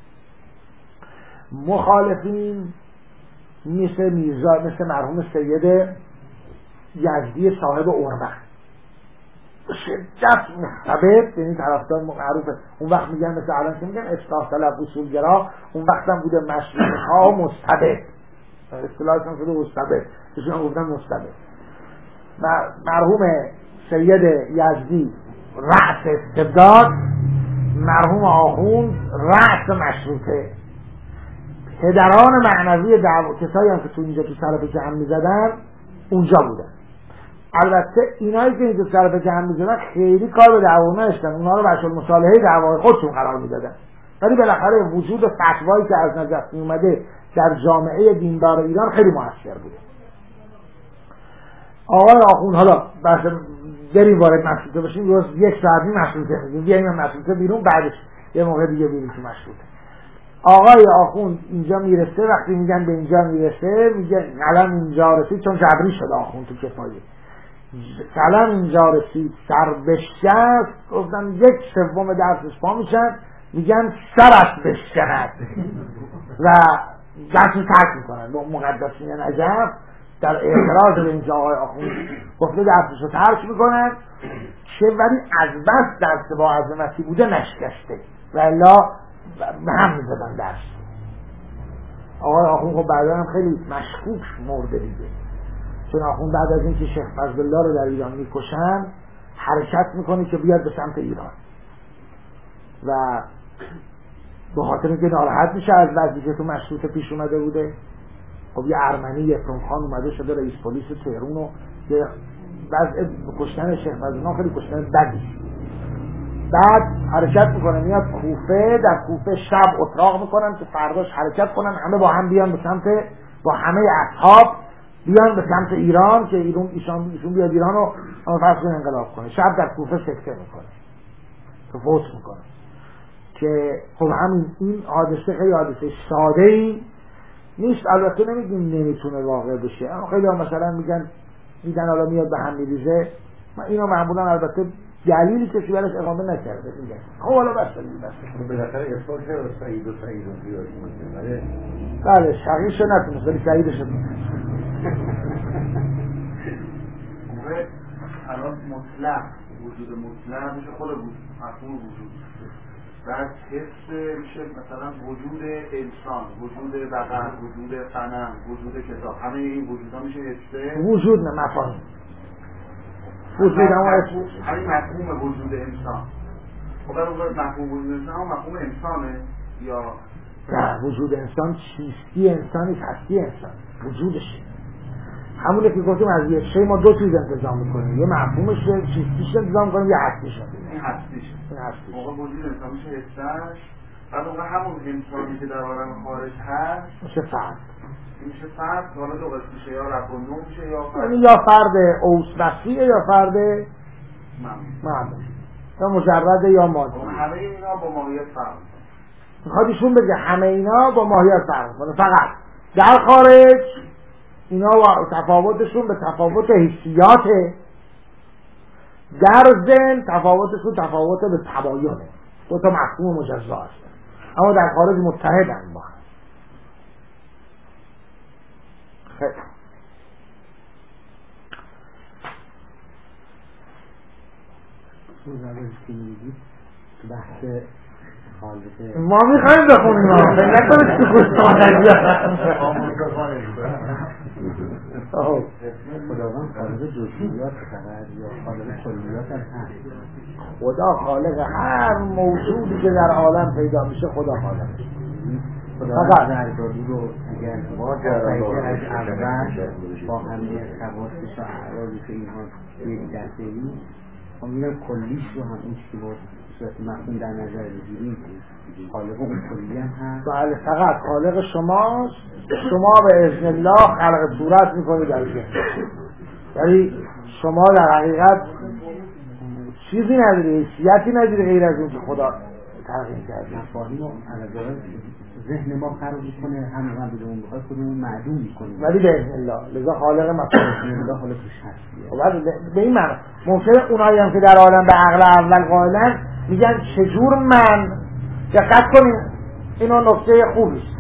مخالفین مثل میرزا، مثل مرحوم سید یزدی صاحب اورمه، شدت مستبد، یعنی طرفدار معروفه. اون وقت میگن مثل الان که میگن اصلاح طلب اصولگرا، اون وقت هم بوده مشروطه ها مستبد، اصطلاحشون شده مستبد، ایشون گفتن مستبد. مرحوم سید یزدی رأس استبداد، مرحوم آخوند رأس مشروطه. پدران معنوی دعوا، کسایی هم که تو اینجا تو طرف جمع میزدن اونجا بودن. البته اینایی که اینجا طرف جمع میزدن خیلی کار به دعوا نداشتن، اونا رو بچه المصالحه دعوای خودشون قرار میدادن، ولی بالاخره وجود فتوایی که از نجف می اومده در جامعه دیندار ایران خیلی موثر بوده. آقای آخوند، حالا بحث بریم وارد مشروطه بشیم، روز یک ساعت نیم مشروطه میگیم، بیایم مشروطه بیرون، بعدش یه موقع دیگه بریم تو مشروطه. آقای آخوند اینجا میرسه، وقتی میگن به اینجا میرسه میگن قلم اینجا رسید، چون جبری شده آخوند تو کفایه، قلم اینجا رسید سر بشکست، گفتن یک سوم درسش پا میشن، میگن سرش بشکند و درسش ترک میکنن. به مقدسین نجف در اعتراض به اینجا آقای آخوند گفته درسش رو ترک میکنن، که ولی از بس درس با عظمتی بوده نشکسته و الا به هم میزدن درس. آقای آخوند خب بعدا هم خیلی مشکوک مرده دیگه، چون آخوند بعد از اینکه شیخ فضلالله رو در ایران میکشن حرکت میکنه که بیاد به سمت ایران و به خاطر اینکه ناراحت میشه از وضعی که تو مشروطه پیش اومده بوده. خب یه ارمنی افرام خان اومده شده رئیس پلیس تهران و یه وضع کشتن شیخ فضلالله خیلی کشتن بدی. بعد حرکت میکنه میاد کوفه، در کوفه شب اتراق میکنن که فرداش حرکت کنن، همه با هم بیان به سمت، با همه اصحاب بیان به سمت ایران، که ایران ایشان ایشون بیاد ایران و فصل انقلاب کنه. شب در کوفه سکته میکنه، تو فوت میکنه. که خب همین این حادثه خیلی حادثه ساده ای نیست، البته نمیگیم نمیتونه واقع بشه، اما خیلی هم مثلا میگن میگن حالا میاد به هم میریزه. من اینو معمولا البته دلیلی که شبهش اقامه نکرده میگن خب حالا بس بلید بس بالاخره اثبات شد سعید و سعید و زیاد میگه بله شقیقش نتونست ولی سعیدش نتونست. الان مطلق وجود مطلق میشه خود مفهوم وجود، بعد حس میشه مثلا وجود انسان، وجود بقر، وجود فنم، وجود کتاب، همه این وجودها میشه حسه وجود نه مفاهیم وجود اما همین مفهوم وجود انسان. خب برای مفهوم وجود انسان هم مفهوم انسانه یا نه؟ وجود انسان چیستی انسانی، هستی انسان وجودشه. همونه که گفتیم از یک شی ما دو چیز انتظام میکنیم، یه مفهومش چیستیش انتظام میکنیم، یه هستیش این هستیش. این هستیش موقع وجود انسان میشه حسش، بعد موقع همون انسانی که در عالم خارج هست میشه فرد. میشه فرد، حالا دو قسم میشه، یا رب و نوع میشه یا فرد، یعنی یا فرد اوسبخیه یا فرد معمول، یا مجرد یا مادی. همه اینا با ماهیت فرق میخواد ایشون بگه همه اینا با ماهیت فرق میکنه، فقط در خارج اینا تفاوتشون به تفاوت حسیاته، در ذهن تفاوتشون تفاوت به تباینه، دو تا مفهوم مجزا هستن اما در خارج متحدن با هم. خیلی بحث خالقه ما میخوایم بخونیم ها فکر نکنید تو گوشتان خداوند خالق جزئیات فقط یا خالق کلیات هم هست؟ خدا خالق هر موجودی که در عالم پیدا میشه، خدا خالق فقط زردادی رو اگر با جرده از اول با همه خواستش و اعراضی که اینها یک دسته نیست میگم کلیش رو هم این چیزی بود صورت مفهوم در نظر بگیریم خالق اون کلی هم هست. بله فقط خالق شماست، شما به اذن الله خلق صورت میکنید در ذهن، یعنی شما در حقیقت چیزی نداری، حیثیتی نداری غیر از اون که خدا تغییر کرده. مفاهیم و علازه ذهن ما خراب میکنه، هم هم بدون بخواه خودمون معدوم میکنه، ولی به اذن الله لذا خالق مفاهیم الله حالا توش هست. ولی به این معنی ممکنه اونایی هم که در عالم به عقل اول قائلن میگن چجور من، دقت کنین اینو نکته خوبیست،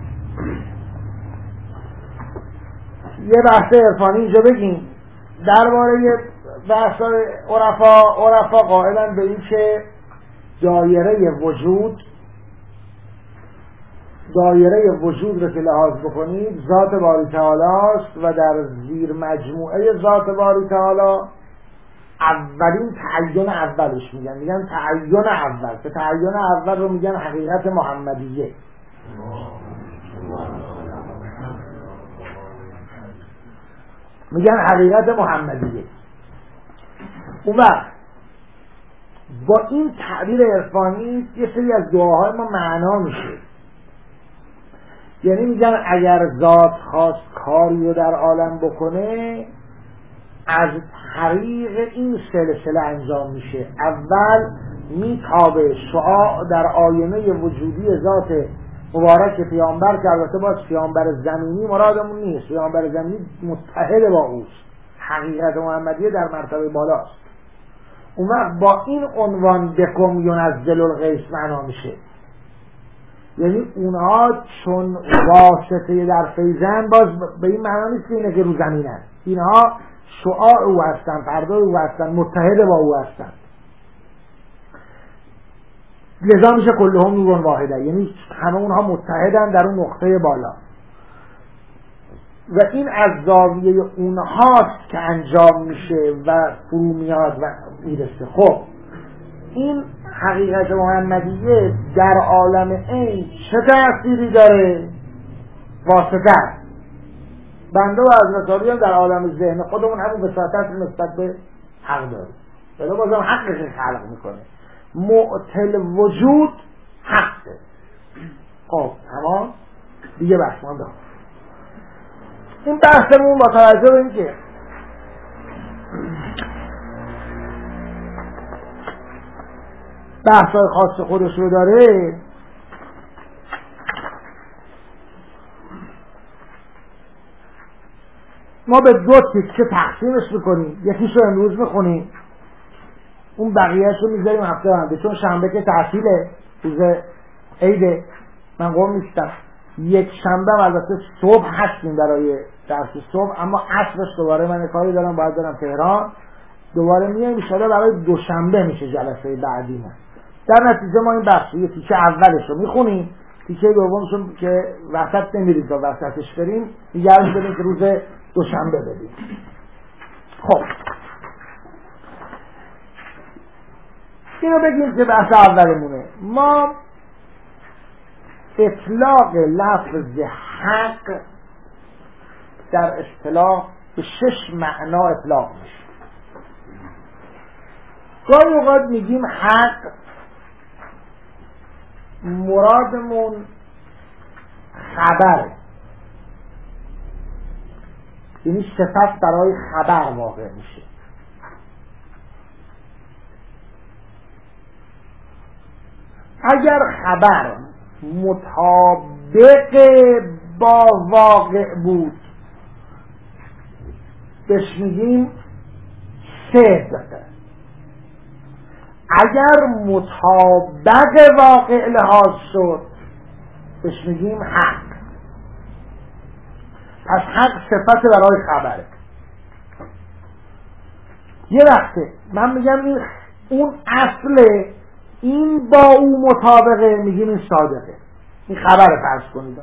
یه بحث عرفانی اینجا بگیم درباره بحثای عرفا. عرفا قائلن به این که دایره وجود دایره وجود رو که لحاظ بکنید ذات باری تعالی است و در زیر مجموعه ذات باری تعالی اولین تعین اولش میگن میگن تعین اول، که تعین اول رو میگن حقیقت محمدیه. میگن حقیقت محمدیه. اون وقت با این تعبیر عرفانی یه سری از دعاهای ما معنا میشه، یعنی میگن اگر ذات خواست کاری رو در عالم بکنه از طریق این سلسله انجام میشه. اول میتابه شعاع در آینه وجودی ذات مبارک پیامبر که البته باز پیامبر زمینی مرادمون نیست، پیامبر زمینی متحد با اوست، حقیقت محمدیه در مرتبه بالاست. اون وقت با این عنوان بکم ینزل الغیث معنا میشه، یعنی اونها چون واسطه در فیضن باز به این معنا نیست که اینه که رو زمینن، اینها شعاع او هستن، پردای او هستن، متحد با او هستن، لذا میشه کلهم نور واحده، یعنی همه اونها متحدن در اون نقطه بالا و این از زاویه اونهاست که انجام میشه و فرو میاد و میرسه. خب این حقیقت محمدیه در عالم این چه تأثیری داره؟ واسطه بنده و از نصاری هم در عالم ذهن خودمون همون وساطت نسبت به حق داره، ولی بازم حقش خلق میکنه، معطل وجود حقه. خب تمام دیگه بحثمان دارم. این بحثمون با توجه به این که بحثای خاص خودش رو داره، ما به دو تیکه تقسیمش میکنیم، یکیش رو امروز میخونیم، اون بقیهش رو میذاریم هفته آینده، چون شنبه که تعطیله، روز عیده، من قوم نیستم. یک شنبه البته صبح هستیم برای درس صبح، اما عصرش دوباره من کاری دارم، باید برم تهران، دوباره میایم ان شاءالله برای دوشنبه میشه جلسه بعدی ما. در نتیجه ما این بخش یه تیکه اولش رو میخونیم، تیکه دومشون که وسط نمیریم تا وسطش بریم نگران بدیم که روز دوشنبه بدیم. خب اینو بگیم که بحث اولمونه. ما اطلاق لفظ حق در اصطلاح به شش معنا اطلاق میشه. گاهی اوقات میگیم حق، مرادمون خبره، یعنی صفت برای خبر واقع میشه. اگر خبر مطابق با واقع بود بهش میگیم صدق، اگر مطابق واقع لحاظ شد بهش میگیم حق. پس حق صفت برای خبره. یه وقته من میگم این اون اصله، این با او مطابقه، میگیم این صادقه، این خبره فرض کنید.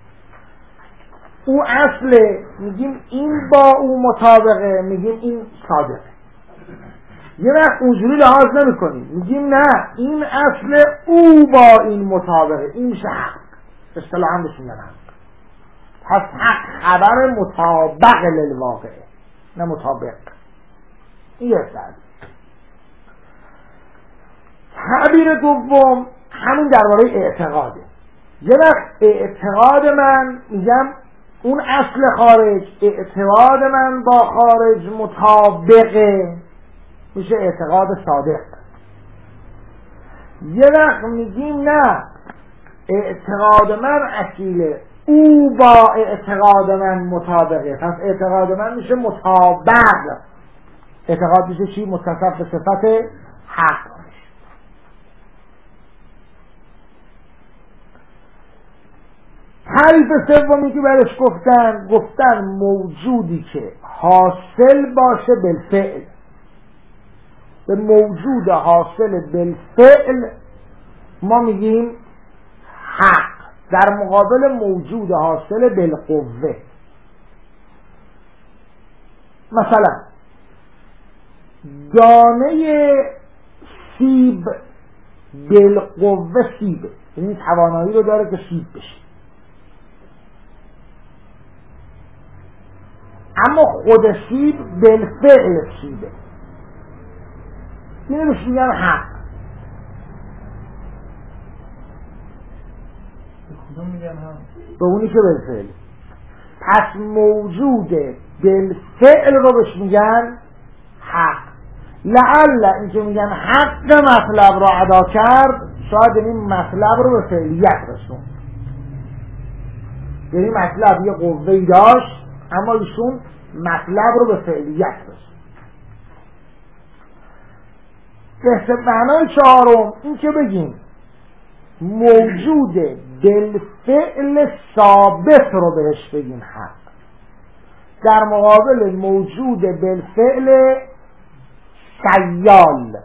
او اصله، میگیم این با او مطابقه، میگیم این صادقه. یه وقت اونجوری لحاظ نمی کنیم، میگیم نه این اصل او با این مطابقه، این میشه حق. اصطلاحاً بهش میگن حق. پس حق خبر مطابق للواقع، نه مطابق. این یه سر. تعبیر دوم همین درباره اعتقاده. یه وقت اعتقاد من میگم اون اصل خارج، اعتقاد من با خارج مطابقه، میشه اعتقاد صادق. یه وقت میگیم نه، اعتقاد من اصیله، او با اعتقاد من مطابقه، پس اعتقاد من میشه مطابق. اعتقاد میشه چی؟ متصف به صفت حق. تعریف سومی که برش گفتن گفتن موجودی که حاصل باشه بالفعل. به موجود حاصل بالفعل ما میگیم حق، در مقابل موجود حاصل بالقوه. مثلا دانه سیب بالقوه سیبه، یعنی توانایی رو داره که سیب بشه، اما خود سیب بالفعل سیبه، اینه بهش میگن حق. به اونی که بالفعل. پس موجود بالفعل رو بهش میگن حق. لعل این که میگن حق مطلب رو ادا کرد، شاید این مطلب رو به فعلیت رسون، یعنی مطلب یه قوه‌ای داشت اما ایشون مطلب رو به فعلیت رسون. به معنای چهارم این که بگیم موجود بالفعل ثابت رو بهش بگیم حق، در مقابل موجود بالفعل سیال.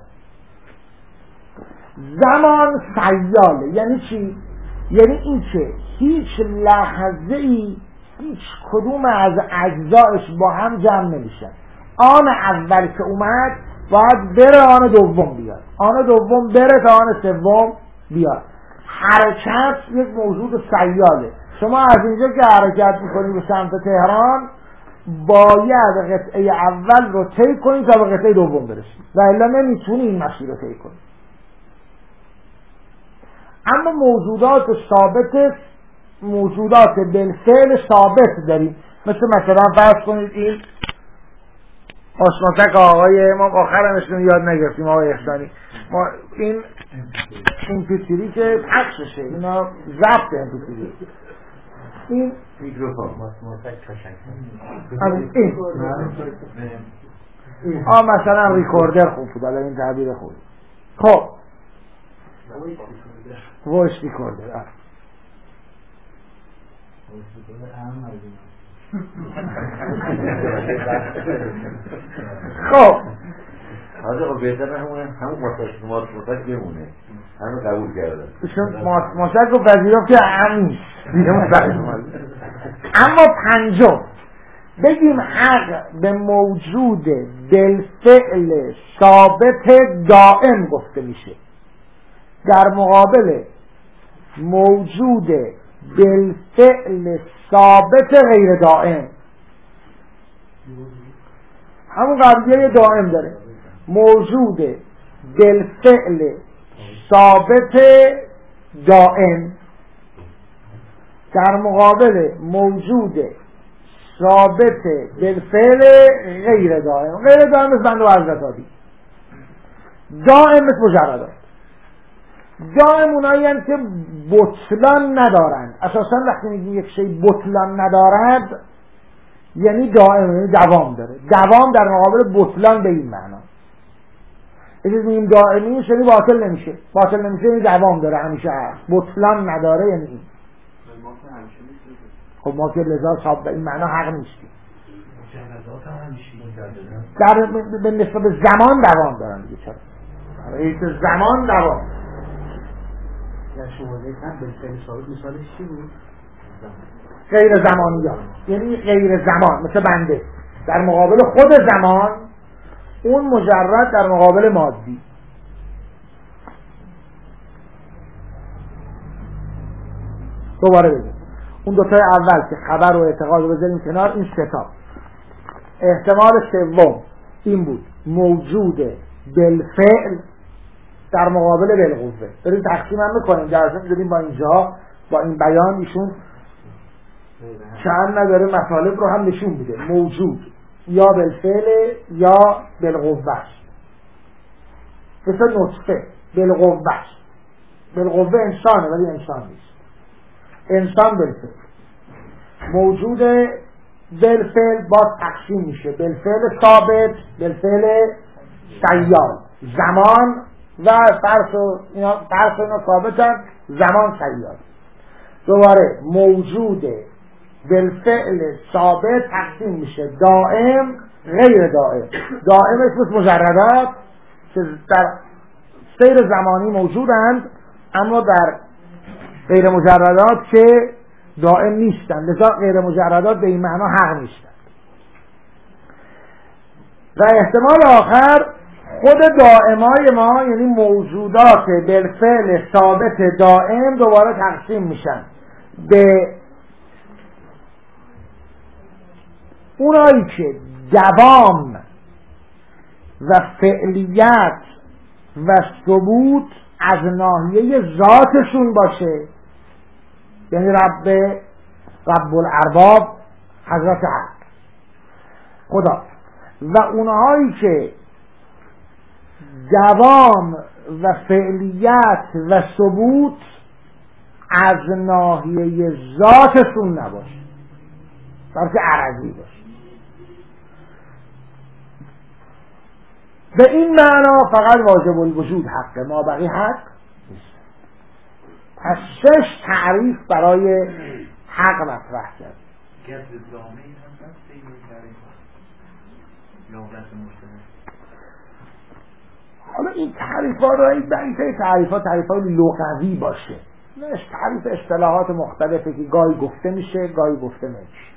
زمان سیاله یعنی چی؟ یعنی این که هیچ لحظه ای هیچ کدوم از اجزایش با هم جمع نمیشن. آن اول که اومد باید بره آن دوم بیاد، آن دوم بره تا آن سوم بیاد. حرکت یک موجود سیاله. شما از اینجا که حرکت میکنید به سمت تهران باید قطعه اول رو طی کنید تا به قطعه دوم برسید و الا نمیتونی این مسیر رو طی کنید. اما موجودات ثابت، موجودات بالفعل ثابت داریم، مثل مثلا فرض کنید این آشناتک آقای ما آخرمشون یاد نگرفتیم آقای احسانی، ما این امپیتری که پخششه، اینا ضبط امپیتری، این میکروفون ماسماتک این آه مثلا ریکوردر خوب بود، الان این تعبیر خوب. خب وایس ریکوردر خب حاضر خب بهتر همون همون ماسماتک بمونه، همون قبول کردن چون ماسماتک رو پذیرفت که همیش اما پنجم بگیم حق به موجود بالفعل ثابت دائم گفته میشه، در مقابل موجود بالفعل ثابت غیر دائم. همون قضیه دائم داره، موجود بالفعل ثابت دائم در مقابل موجود ثابت بالفعل غیر دائم. غیر دائم مثل بند و حضرتاتی، دائم مثل مجردات. دائم اونایی هم که بطلان ندارند. اساسا وقتی میگی یک شی بطلان ندارد یعنی دائم، یعنی دوام داره. دوام در مقابل بطلان به این معنا. اگه میگیم دائمی یعنی باطل نمیشه، باطل نمیشه یعنی دوام داره، همیشه هست. بطلان نداره یعنی این. خب ما که لذا صاحب به این معنا حق نیستیم. در به نسبت زمان دوام دارن دیگه. چرا؟ رئیس زمان دوام. در شما دیدن بالفعل ثابت مثالش چی بود؟ غیر زمانیات، یعنی غیر زمان، مثل بنده در مقابل خود زمان، اون مجرد در مقابل مادی. دوباره بگیم اون دوتای اول که خبر و اعتقاد رو بذاریم کنار، این ستا. احتمال سوم این بود موجود بالفعل در مقابل بالقوه. بریم تقسیم هم میکنیم در ضمن ببین با اینجا با این بیان ایشون چند نداره مطالب رو هم نشون میده. موجود یا بالفعل یا بالقوه، مثل نطفه بالقوه. بالقوه انسانه ولی انسان نیست، انسان بالفعل. موجود بالفعل با تقسیم میشه بالفعل ثابت، بالفعل سیال. زمان و فرس و اینا فرس و اینا ثابتن، زمان سیال. دوباره موجود بالفعل ثابت تقسیم میشه دائم غیر دائم. دائم اسمش مجردات که در سیر زمانی موجودند اما در غیر مجردات که دائم نیستند، لذا غیر مجردات به این معنا حق نیستند. و احتمال آخر خود دائمای ما یعنی موجودات بالفعل ثابت دائم دوباره تقسیم میشن به اونایی که دوام و فعلیت و ثبوت از ناحیه ذاتشون باشه، یعنی رب رب الارباب حضرت حق خدا، و اونهایی که دوام و فعلیت و ثبوت از ناحیه ذاتشون نباشه بلکه عرضی باشه. به این معنا فقط واجب الوجود حق، ما بقی حق نیست. پس شش تعریف برای حق مطرح کرد. حالا این تعریف ها رو این تعریف ها تعریف های لغوی باشه، نه تعریف اصطلاحات مختلفه که گاهی گفته میشه گاهی گفته نمیشه.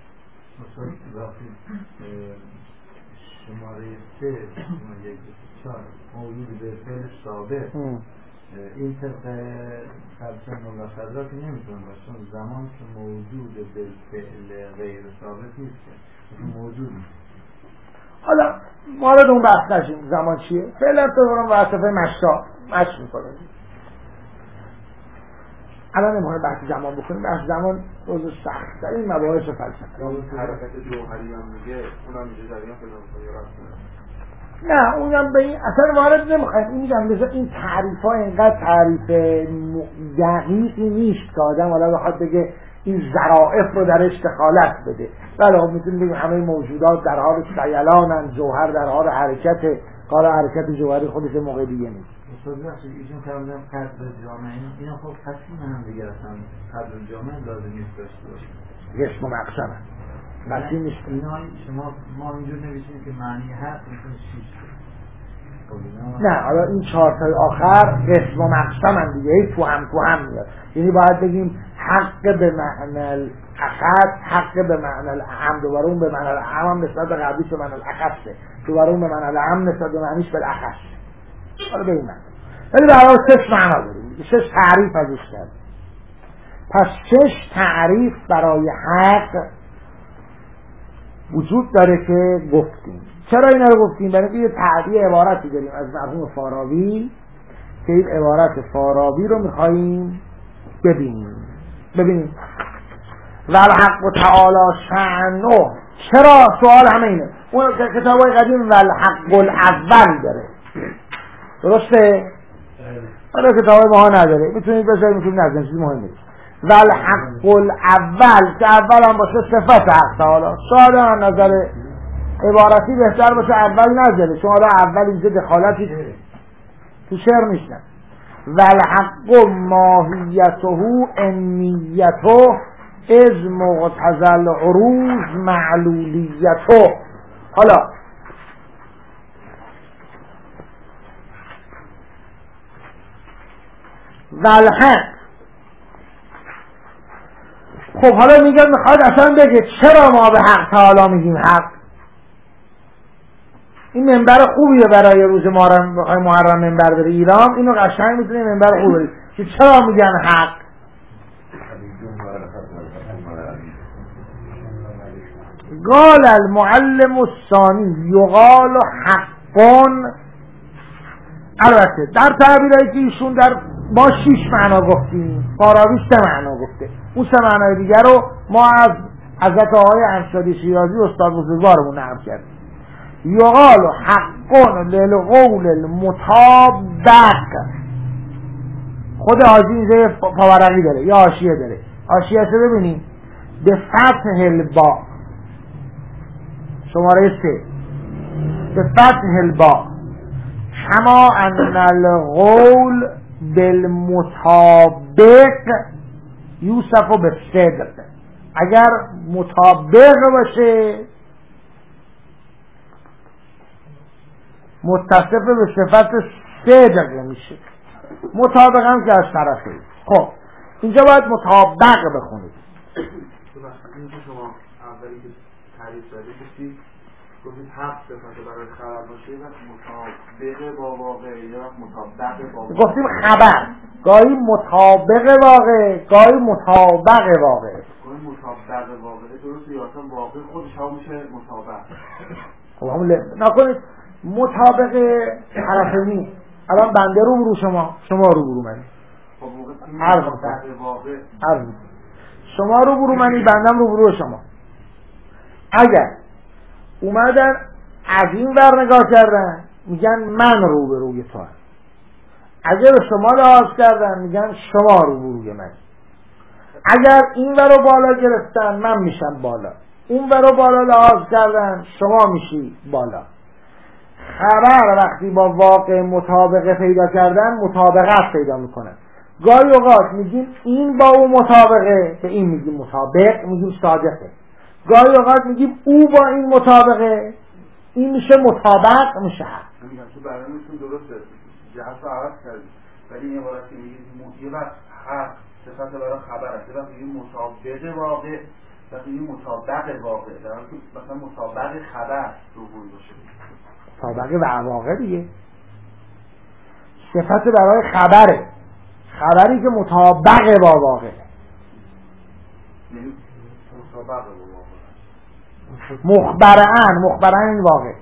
شماره سه یک چهار موجود به فعل ثابت این طبق تبسن ملاحظات که نمیتونه باشه، زمان که موجود به فعل غیر ثابت نیست که موجود نیست. حالا وارد اون بحث نشیم زمان چیه، فعلا تو برام وصفه مشتا مش میکنه. الان نمیخونه بحث زمان بکنیم، بحث زمان روز سخت در این مباحث فلسفه. حرکت جوهری هم میگه اونم میگه جریان پیدا میکنه. نه اونم به این اصلا وارد نمیخوایم. این میگم مثلا این تعریف ها اینقدر تعریف دقیقی نیست که آدم حالا بخواد بگه این ظرافت رو درش دخالت بده. بله میتونیم بگیم همه موجودات در حال سیلانن، جوهر در حال حرکت، قال حرکت جوهری خودش موقع دیگه نیست. استاد بخشید ایشون کردن قدر جامعه اینا خب قسیم هم دیگه اصلا قدر جامعه لازم نیست داشته باشه، اسم مقسمه قسیم نیست. اینا شما ما اینجور نوشیم که معنی هست میتونه شیش. نه حالا این چهار تای آخر قسم و مقسم هم دیگه تو هم تو هم میاد، یعنی باید بگیم حق به معنی الاخص، حق به معنی الاعم، دوباره اون به معنی الاعم هم نسبت به قبلیش به معنی الاخصه، دوباره اون به معنی الاعم نسبت به معنیش به الاخص. حالا به این معنی ولی به حال شش معنا داریم، شش تعریف ازش کرد. پس شش تعریف برای حق وجود داره که گفتیم. چرا اینا رو گفتیم؟ برای یه تعبیر عبارتی داریم از مرحوم فارابی که این عبارت فارابی رو میخواییم ببینیم. ببینیم والحق تعالی شأنه. چرا؟ سوال همه اینه. اون کتابای قدیم والحق الاول داره، درسته؟ حالا کتابای ما نداره، میتونید بذارید میتونید نذارید، چیزی مهم نیست. والحق الاول که اول هم باشه صفت حق تعالی، شاید هم نظر عبارتی بهتر باشه اول نذاره، چون حالا اول اینجا دخالتی تو شعر نیستن. والحق ماهیته امیته از مقتضى العروض معلولیته. حالا والحق، خب حالا میگه میخواد اصلا بگه چرا ما به حق تعالی میگیم حق. این منبر خوبیه برای روز محرم، بخوای محرم منبر بره ایران، اینو قشنگ میتونی منبر خوب بری که چرا میگن حق. قال المعلم الثانی یقال حق البته در تعبیرهایی که ایشون در ما شیش معنا گفتیم، فارابی سه معنا گفته. اون سه معنای دیگر رو ما از حضرت آقای انشادی شیرازی استاد بزرگوارمون نقل کردیم. یقال حق للقول المطابق. خود حاجی اینجا پاورقی داره یا حاشیه داره. حاشیه‌اش رو ببینید، به فتح الباء، شماره سه، به فتح الباء، کما ان القول بالمطابق یوسف به صدق. اگر مطابق باشه متصف به صفت صدق میشه، مطابق هم که از طرفه. خب اینجا باید مطابق بخونید. این که شما اولی که تعریف دادید گفتید گفتید حق صفت برای خبر باشه و مطابق با واقع یا مطابق با واقع. گفتیم خبر گاهی مطابق واقع، گاهی مطابق واقع. گاهی مطابق واقع درسته، یا اصلا واقع خودش هم میشه مطابق. خب همون نکنید مطابق طرف نیست. الان بنده رو برو شما، شما رو برو منی. خب موقع عرض واقع عرض شما رو برو منی، بندم رو برو شما. اگر اومدن از این ور نگاه کردن میگن من رو به روی تو هم. اگر شما لحاظ کردن میگن شما رو به روی من. اگر این ور رو بالا گرفتن من میشم بالا، اون ور رو بالا لحاظ کردن شما میشی بالا. خبر وقتی با واقع مطابقه پیدا کردن مطابقت پیدا میکنن. گاهی اوقات میگیم این با اون مطابقه، به این میگیم مطابق، میگیم صادقه. گاهی اوقات میگیم او با این مطابقه، این میشه مطابق، میشه حق. میگم تو برنامه‌تون درسته، جهت رو عوض کردید، ولی این عبارت که میگید یه وقت حق صفت برای خبر است، یه وقت میگیم مطابق واقع، وقتی میگیم مطابق واقع، در حالی که مثلا مطابق خبر ظهور باشه. مطابق و واقع دیگه صفت برای خبره، خبری که مطابق با واقع، یعنی مطابق با واقع. مخبران، مخبران این واقع.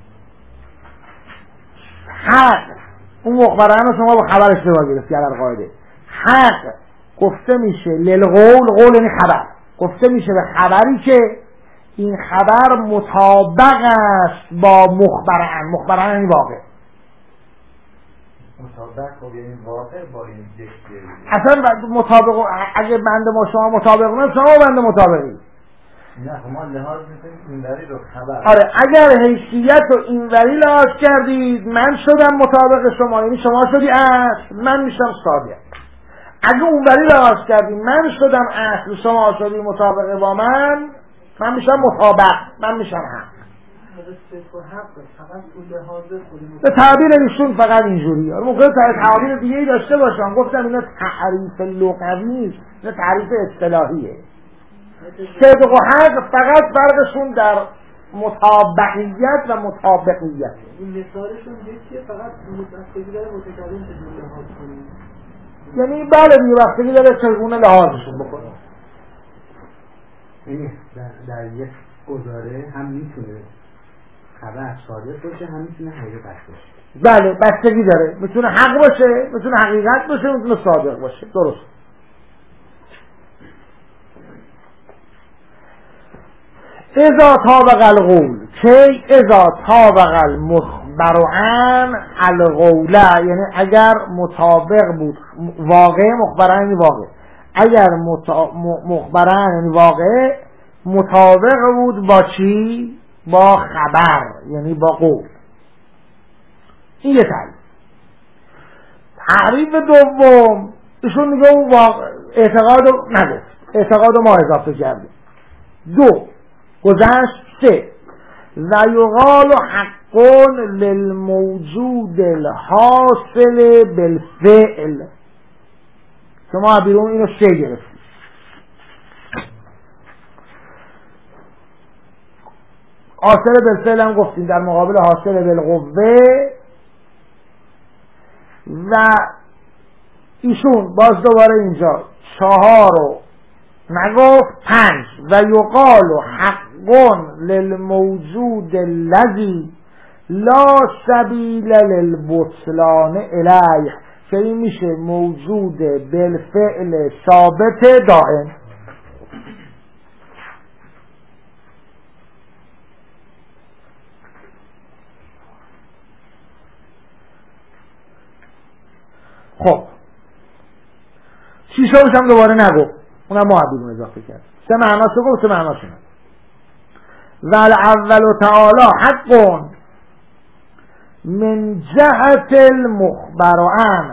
حق، اون مخبران رو شما با خبر اشتباه گرفتی در قاعده. حق گفته میشه للقول، قول یعنی خبر، گفته میشه به خبری که این خبر مطابق است با مخبران، مخبران این واقع. مطابق خب یعنی واقع با این دشتی اصلا مطابق، اگه بند ما شما مطابق نه، شما بند مطابقی. نه ما لحاظ میکنیم اینوری رو خبر. آره اگر حیثیت رو اینوری لحاظ کردید من شدم مطابق شما، یعنی شما شدی اصل، من میشم صادق. اگه اونوری لحاظ کردید من شدم اصل، شما شدی مطابق با من، من میشم مطابق، من میشم حق. به تعبیر ایشون فقط اینجوریه. ممکنه تعبیر دیگه ای داشته باشم، گفتم اینا تعریف لغوی نیست، اینا تعریف اصطلاحیه. صدق و حق فقط فرقشون در مطابقیت و مطابقیت. این مثالشون یکیه، فقط بستگی داره متکلم چجوری لحاظ کنیم. یعنی بله دیگه بستگی داره چگونه لحاظشون بکنه. در, در یک گزاره هم میتونه خبر صادق باشه، هم میتونه حقیقت باشه. بله بستگی داره، میتونه حق باشه، میتونه حقیقت باشه، میتونه صادق باشه. درست. اذا طابق القول، کی اذا طابق المخبر عن القول، یعنی اگر مطابق بود واقع، مخبران یعنی واقع، اگر مخبران یعنی واقع مطابق بود با چی؟ با خبر، یعنی با قول. این یه تعریف. تعریف دوم ایشون میگه اون اعتقاد رو نگفت، اعتقاد رو ما اضافه کردیم. دو گذشت. سه و یقال حق للموجود الحاصل بالفعل. شما بیرون اینو سه گرفتید. حاصل بالفعل هم گفتیم در مقابل حاصل بالقوه. و ایشون باز دوباره اینجا چهار رو نگفت، پنج و یقال حق للموجود الذی لا سبیل للبطلان الیه، که این میشه موجود بالفعل ثابت دائم. خب شیشاوش هم دوباره نگو، اونم ما بیرون اضافه کرد. سه معناشو گفت، سه معناشو نگو. والاول تعالی حق من جهت المخبر عنه.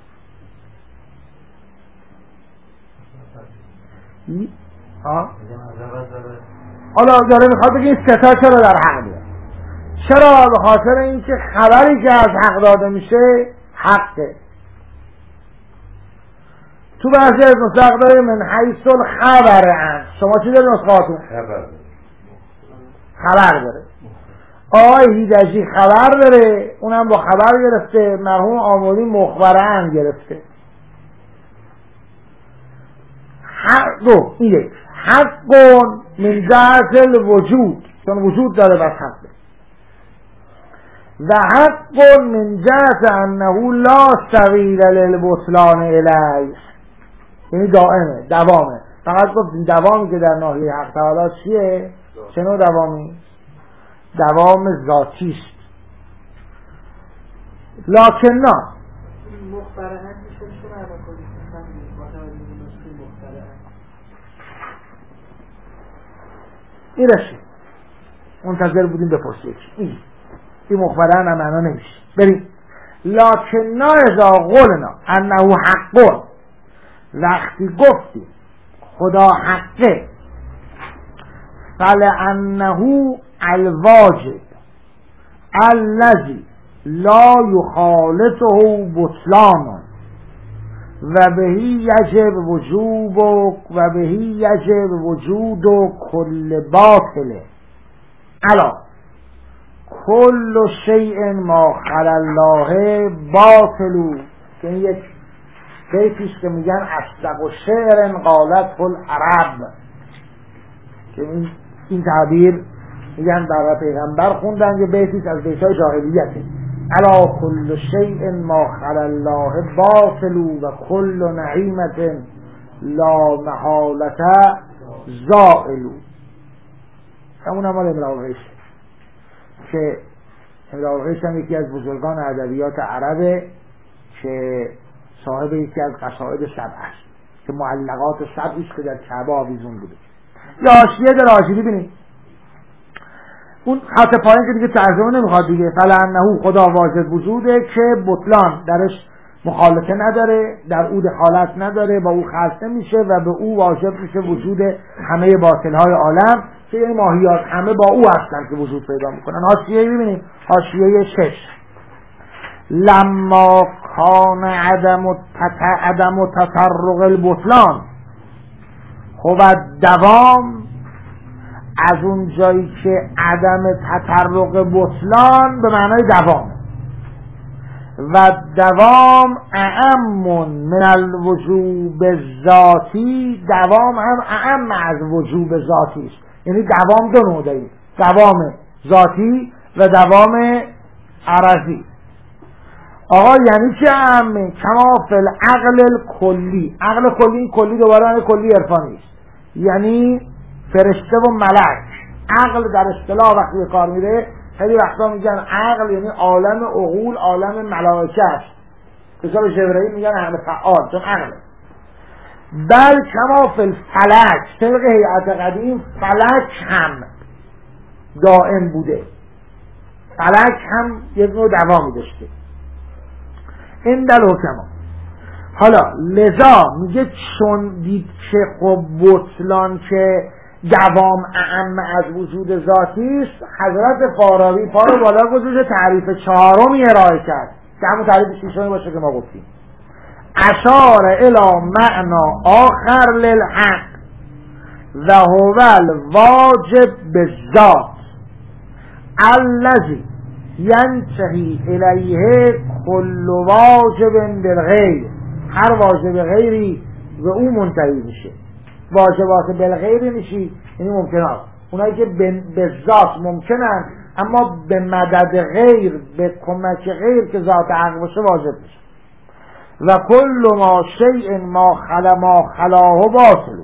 حالا داره میخواد بگه این ستا چرا در حق میاد؟ چرا؟ به خاطر اینکه خبری که از حق داده میشه حقه. تو بعضی از نسخ داره من حیث الخبر عنه. شما چی داره نسخاتون؟ خبر خبر داره. آقای هیدجی خبر داره، اونم با خبر گرفته. مرحوم آمولی مخبرن گرفته. حق دو این یک حق من جهت الوجود، چون وجود داره بس حقه. و حق من جهت انه لا سبیل للبطلان الیه، یعنی دائمه، دوامه. فقط گفتیم دوامی که در ناحیه حق تعالی چیه؟ چه نوع دوامی؟ دوام ذاتی است. لکن نه مخبرهن میشه چون معنا کنید این رشید منتظر بودیم بپرسید این این مخبرهن هم معنا نمیشه. بریم لکن نه اذا قلنا انه حق، وقتی گفتیم خدا حقه فلانه الواجب الذي لا يخالطه بطلان و بهی یجب وجوب و بهی یجب وجود کل باطل علا کل شیء ما خلا الله باطل. که این یک بیتیست که میگن اصدق و شعر قالت العرب، که این این تعبیر میگن برای پیغمبر خوندن، یه بیتیست از بیتای جاهلیته. علا کل شیء ما خلا الله باطل و کل نعیمت لا محالت زائل. همون هم امرؤ القیس، که امرؤ القیس هم یکی از بزرگان ادبیات عربه که صاحب یکی از قصائد سبع است، که معلقات سبعی است که در کعبه آویزون بوده. یا حاشیه در حاشیه ببینید اون خط پایین که دیگه ترجمه نمیخواد دیگه. فلانه خدا واجب وجوده که بطلان درش مخالفه نداره، در او دخالت نداره، با او خلط نمیشه و به او واجب میشه وجود همه باطل‌های عالم، که یعنی ماهیات همه با او هستن که وجود پیدا میکنن. حاشیه ببینید، حاشیه شش لما کان عدم التت... عدم تطرق البطلان. خب دوام از اون جایی که عدم تطرق بطلان به معنای دوام و دوام اعم من الوجوب ذاتی، دوام هم اعم از وجوب ذاتی است. یعنی دوام دو نوع داریم، دوام ذاتی و دوام عرضی. آقا یعنی چه اعم؟ کما فی العقل الکلی. عقل کلی، این کلی دوباره کلی عرفانی است، یعنی فرشته و ملک. عقل در اصطلاح وقتی به کار میره خیلی وقتا میگن عقل یعنی عالم عقول، عالم ملائکه است، که به جبرئیل میگن عقل فعال، چون عقل. بل کما فی الفلک، طبق هیئت قدیم فلک هم دائم بوده، فلک هم یک نوع دوامی داشته. این دل حکما. حالا لذا میگه چون دید که خب بطلان که دوام اعم از وجود ذاتی است، حضرت فارابی پا رو بالا گذاشت تعریف چهارمی ارائه کرد که همون تعریف ششمی باشه که ما گفتیم. اشار الی معنا آخر للحق و هو الواجب بالذات الذی ینتهی الیه کل واجب بالغیر. هر واجب غیری به اون منتهی میشه. واجبات بالغیر میشی، یعنی ممکنات اونایی که به ذات ممکنن اما به مدد غیر، به کمک غیر که ذات حق باشه واجب میشه. و کل ما شیء ما خلا ما خلاه باطل.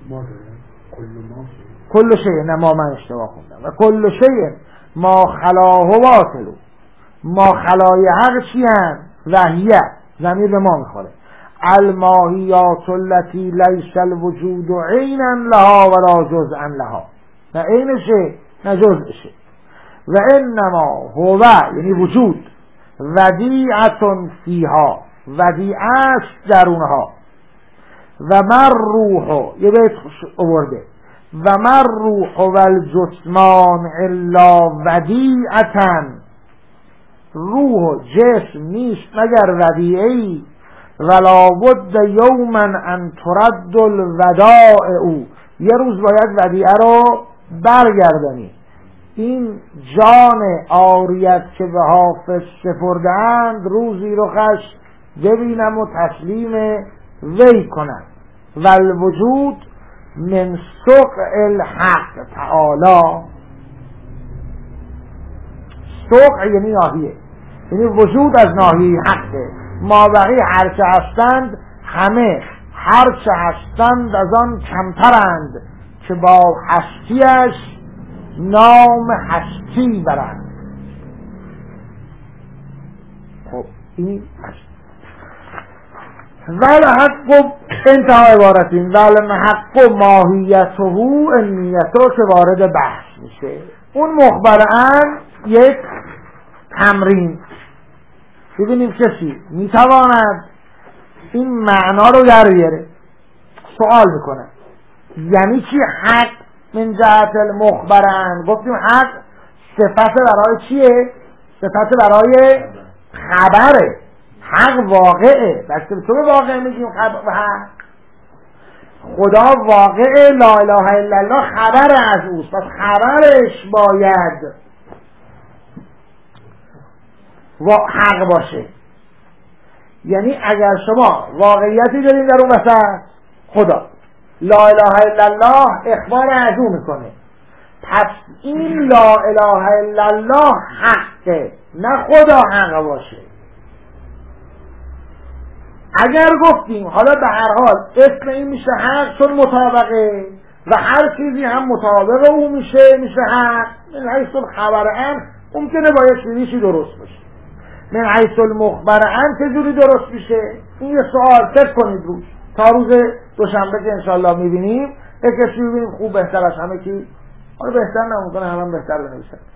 کل شیء، نه ما من اشتباه خوندم. و کل شیء ما خلاه باطل. ما خلای حق چی هست؟ وحیه، ضمیر به ما میخوره. الماهیات التي لیس الوجود عینا لها ولا جزءا لها، نه عینشه نه جزءشه. و انما هو یعنی وجود ودیعة فیها، ودیعه است در اونها. و من روح، یه بیت آورده، و من روح و الجسمان الا ودیعة، روح و جسم نیست مگر ودیعه‌ای. ولا بد یوما ان ترد الودائع، یه روز باید ودیعه رو برگردانی. این جان عاریت که به حافظ سپردند، روزی رو خش ببینم و تسلیم وی کنم. و الوجود من سقع الحق تعالی، سقع یعنی ناحیه، یعنی وجود از ناحیه حقه. ما بقیه هرچه هستند همه هرچه هستند از آن کمترند، که با هستیش نام هستی برند. خب این هست. ول حق انتها عبارتیم. ول حق ماهیته علمیته که وارد بحث میشه. اون مخبران یک تمرین، ببینیم کسی میتواند این معنا رو در بیاره. سوال میکنه یعنی چی حق من جهت المخبران؟ گفتیم حق صفت برای چیه؟ صفت برای خبره. حق واقعه، بس تو به واقع میگیم حق. خدا واقعه، لا اله الا الله خبر از اوست، پس خبرش باید حق باشه. یعنی اگر شما واقعیتی دارین در اون وسط، خدا لا اله الا الله اخبار از اون میکنه، پس این لا اله الا الله حقه، نه خدا حق باشه. اگر گفتیم حالا به هر حال اسم این میشه حق چون مطابقه، و هر چیزی هم مطابق او میشه میشه حق. من حیث الخبران ممکنه باید چیزی درست باشه، من حیث المخبران چجوری درست میشه؟ این یه سوال فکر کنید روش تا روز دوشنبه که انشالله میبینیم. یک کسی ببینیم خوب بهتر از همه کی، حالا بهتر نمونکنه همه بهتر بنویسن.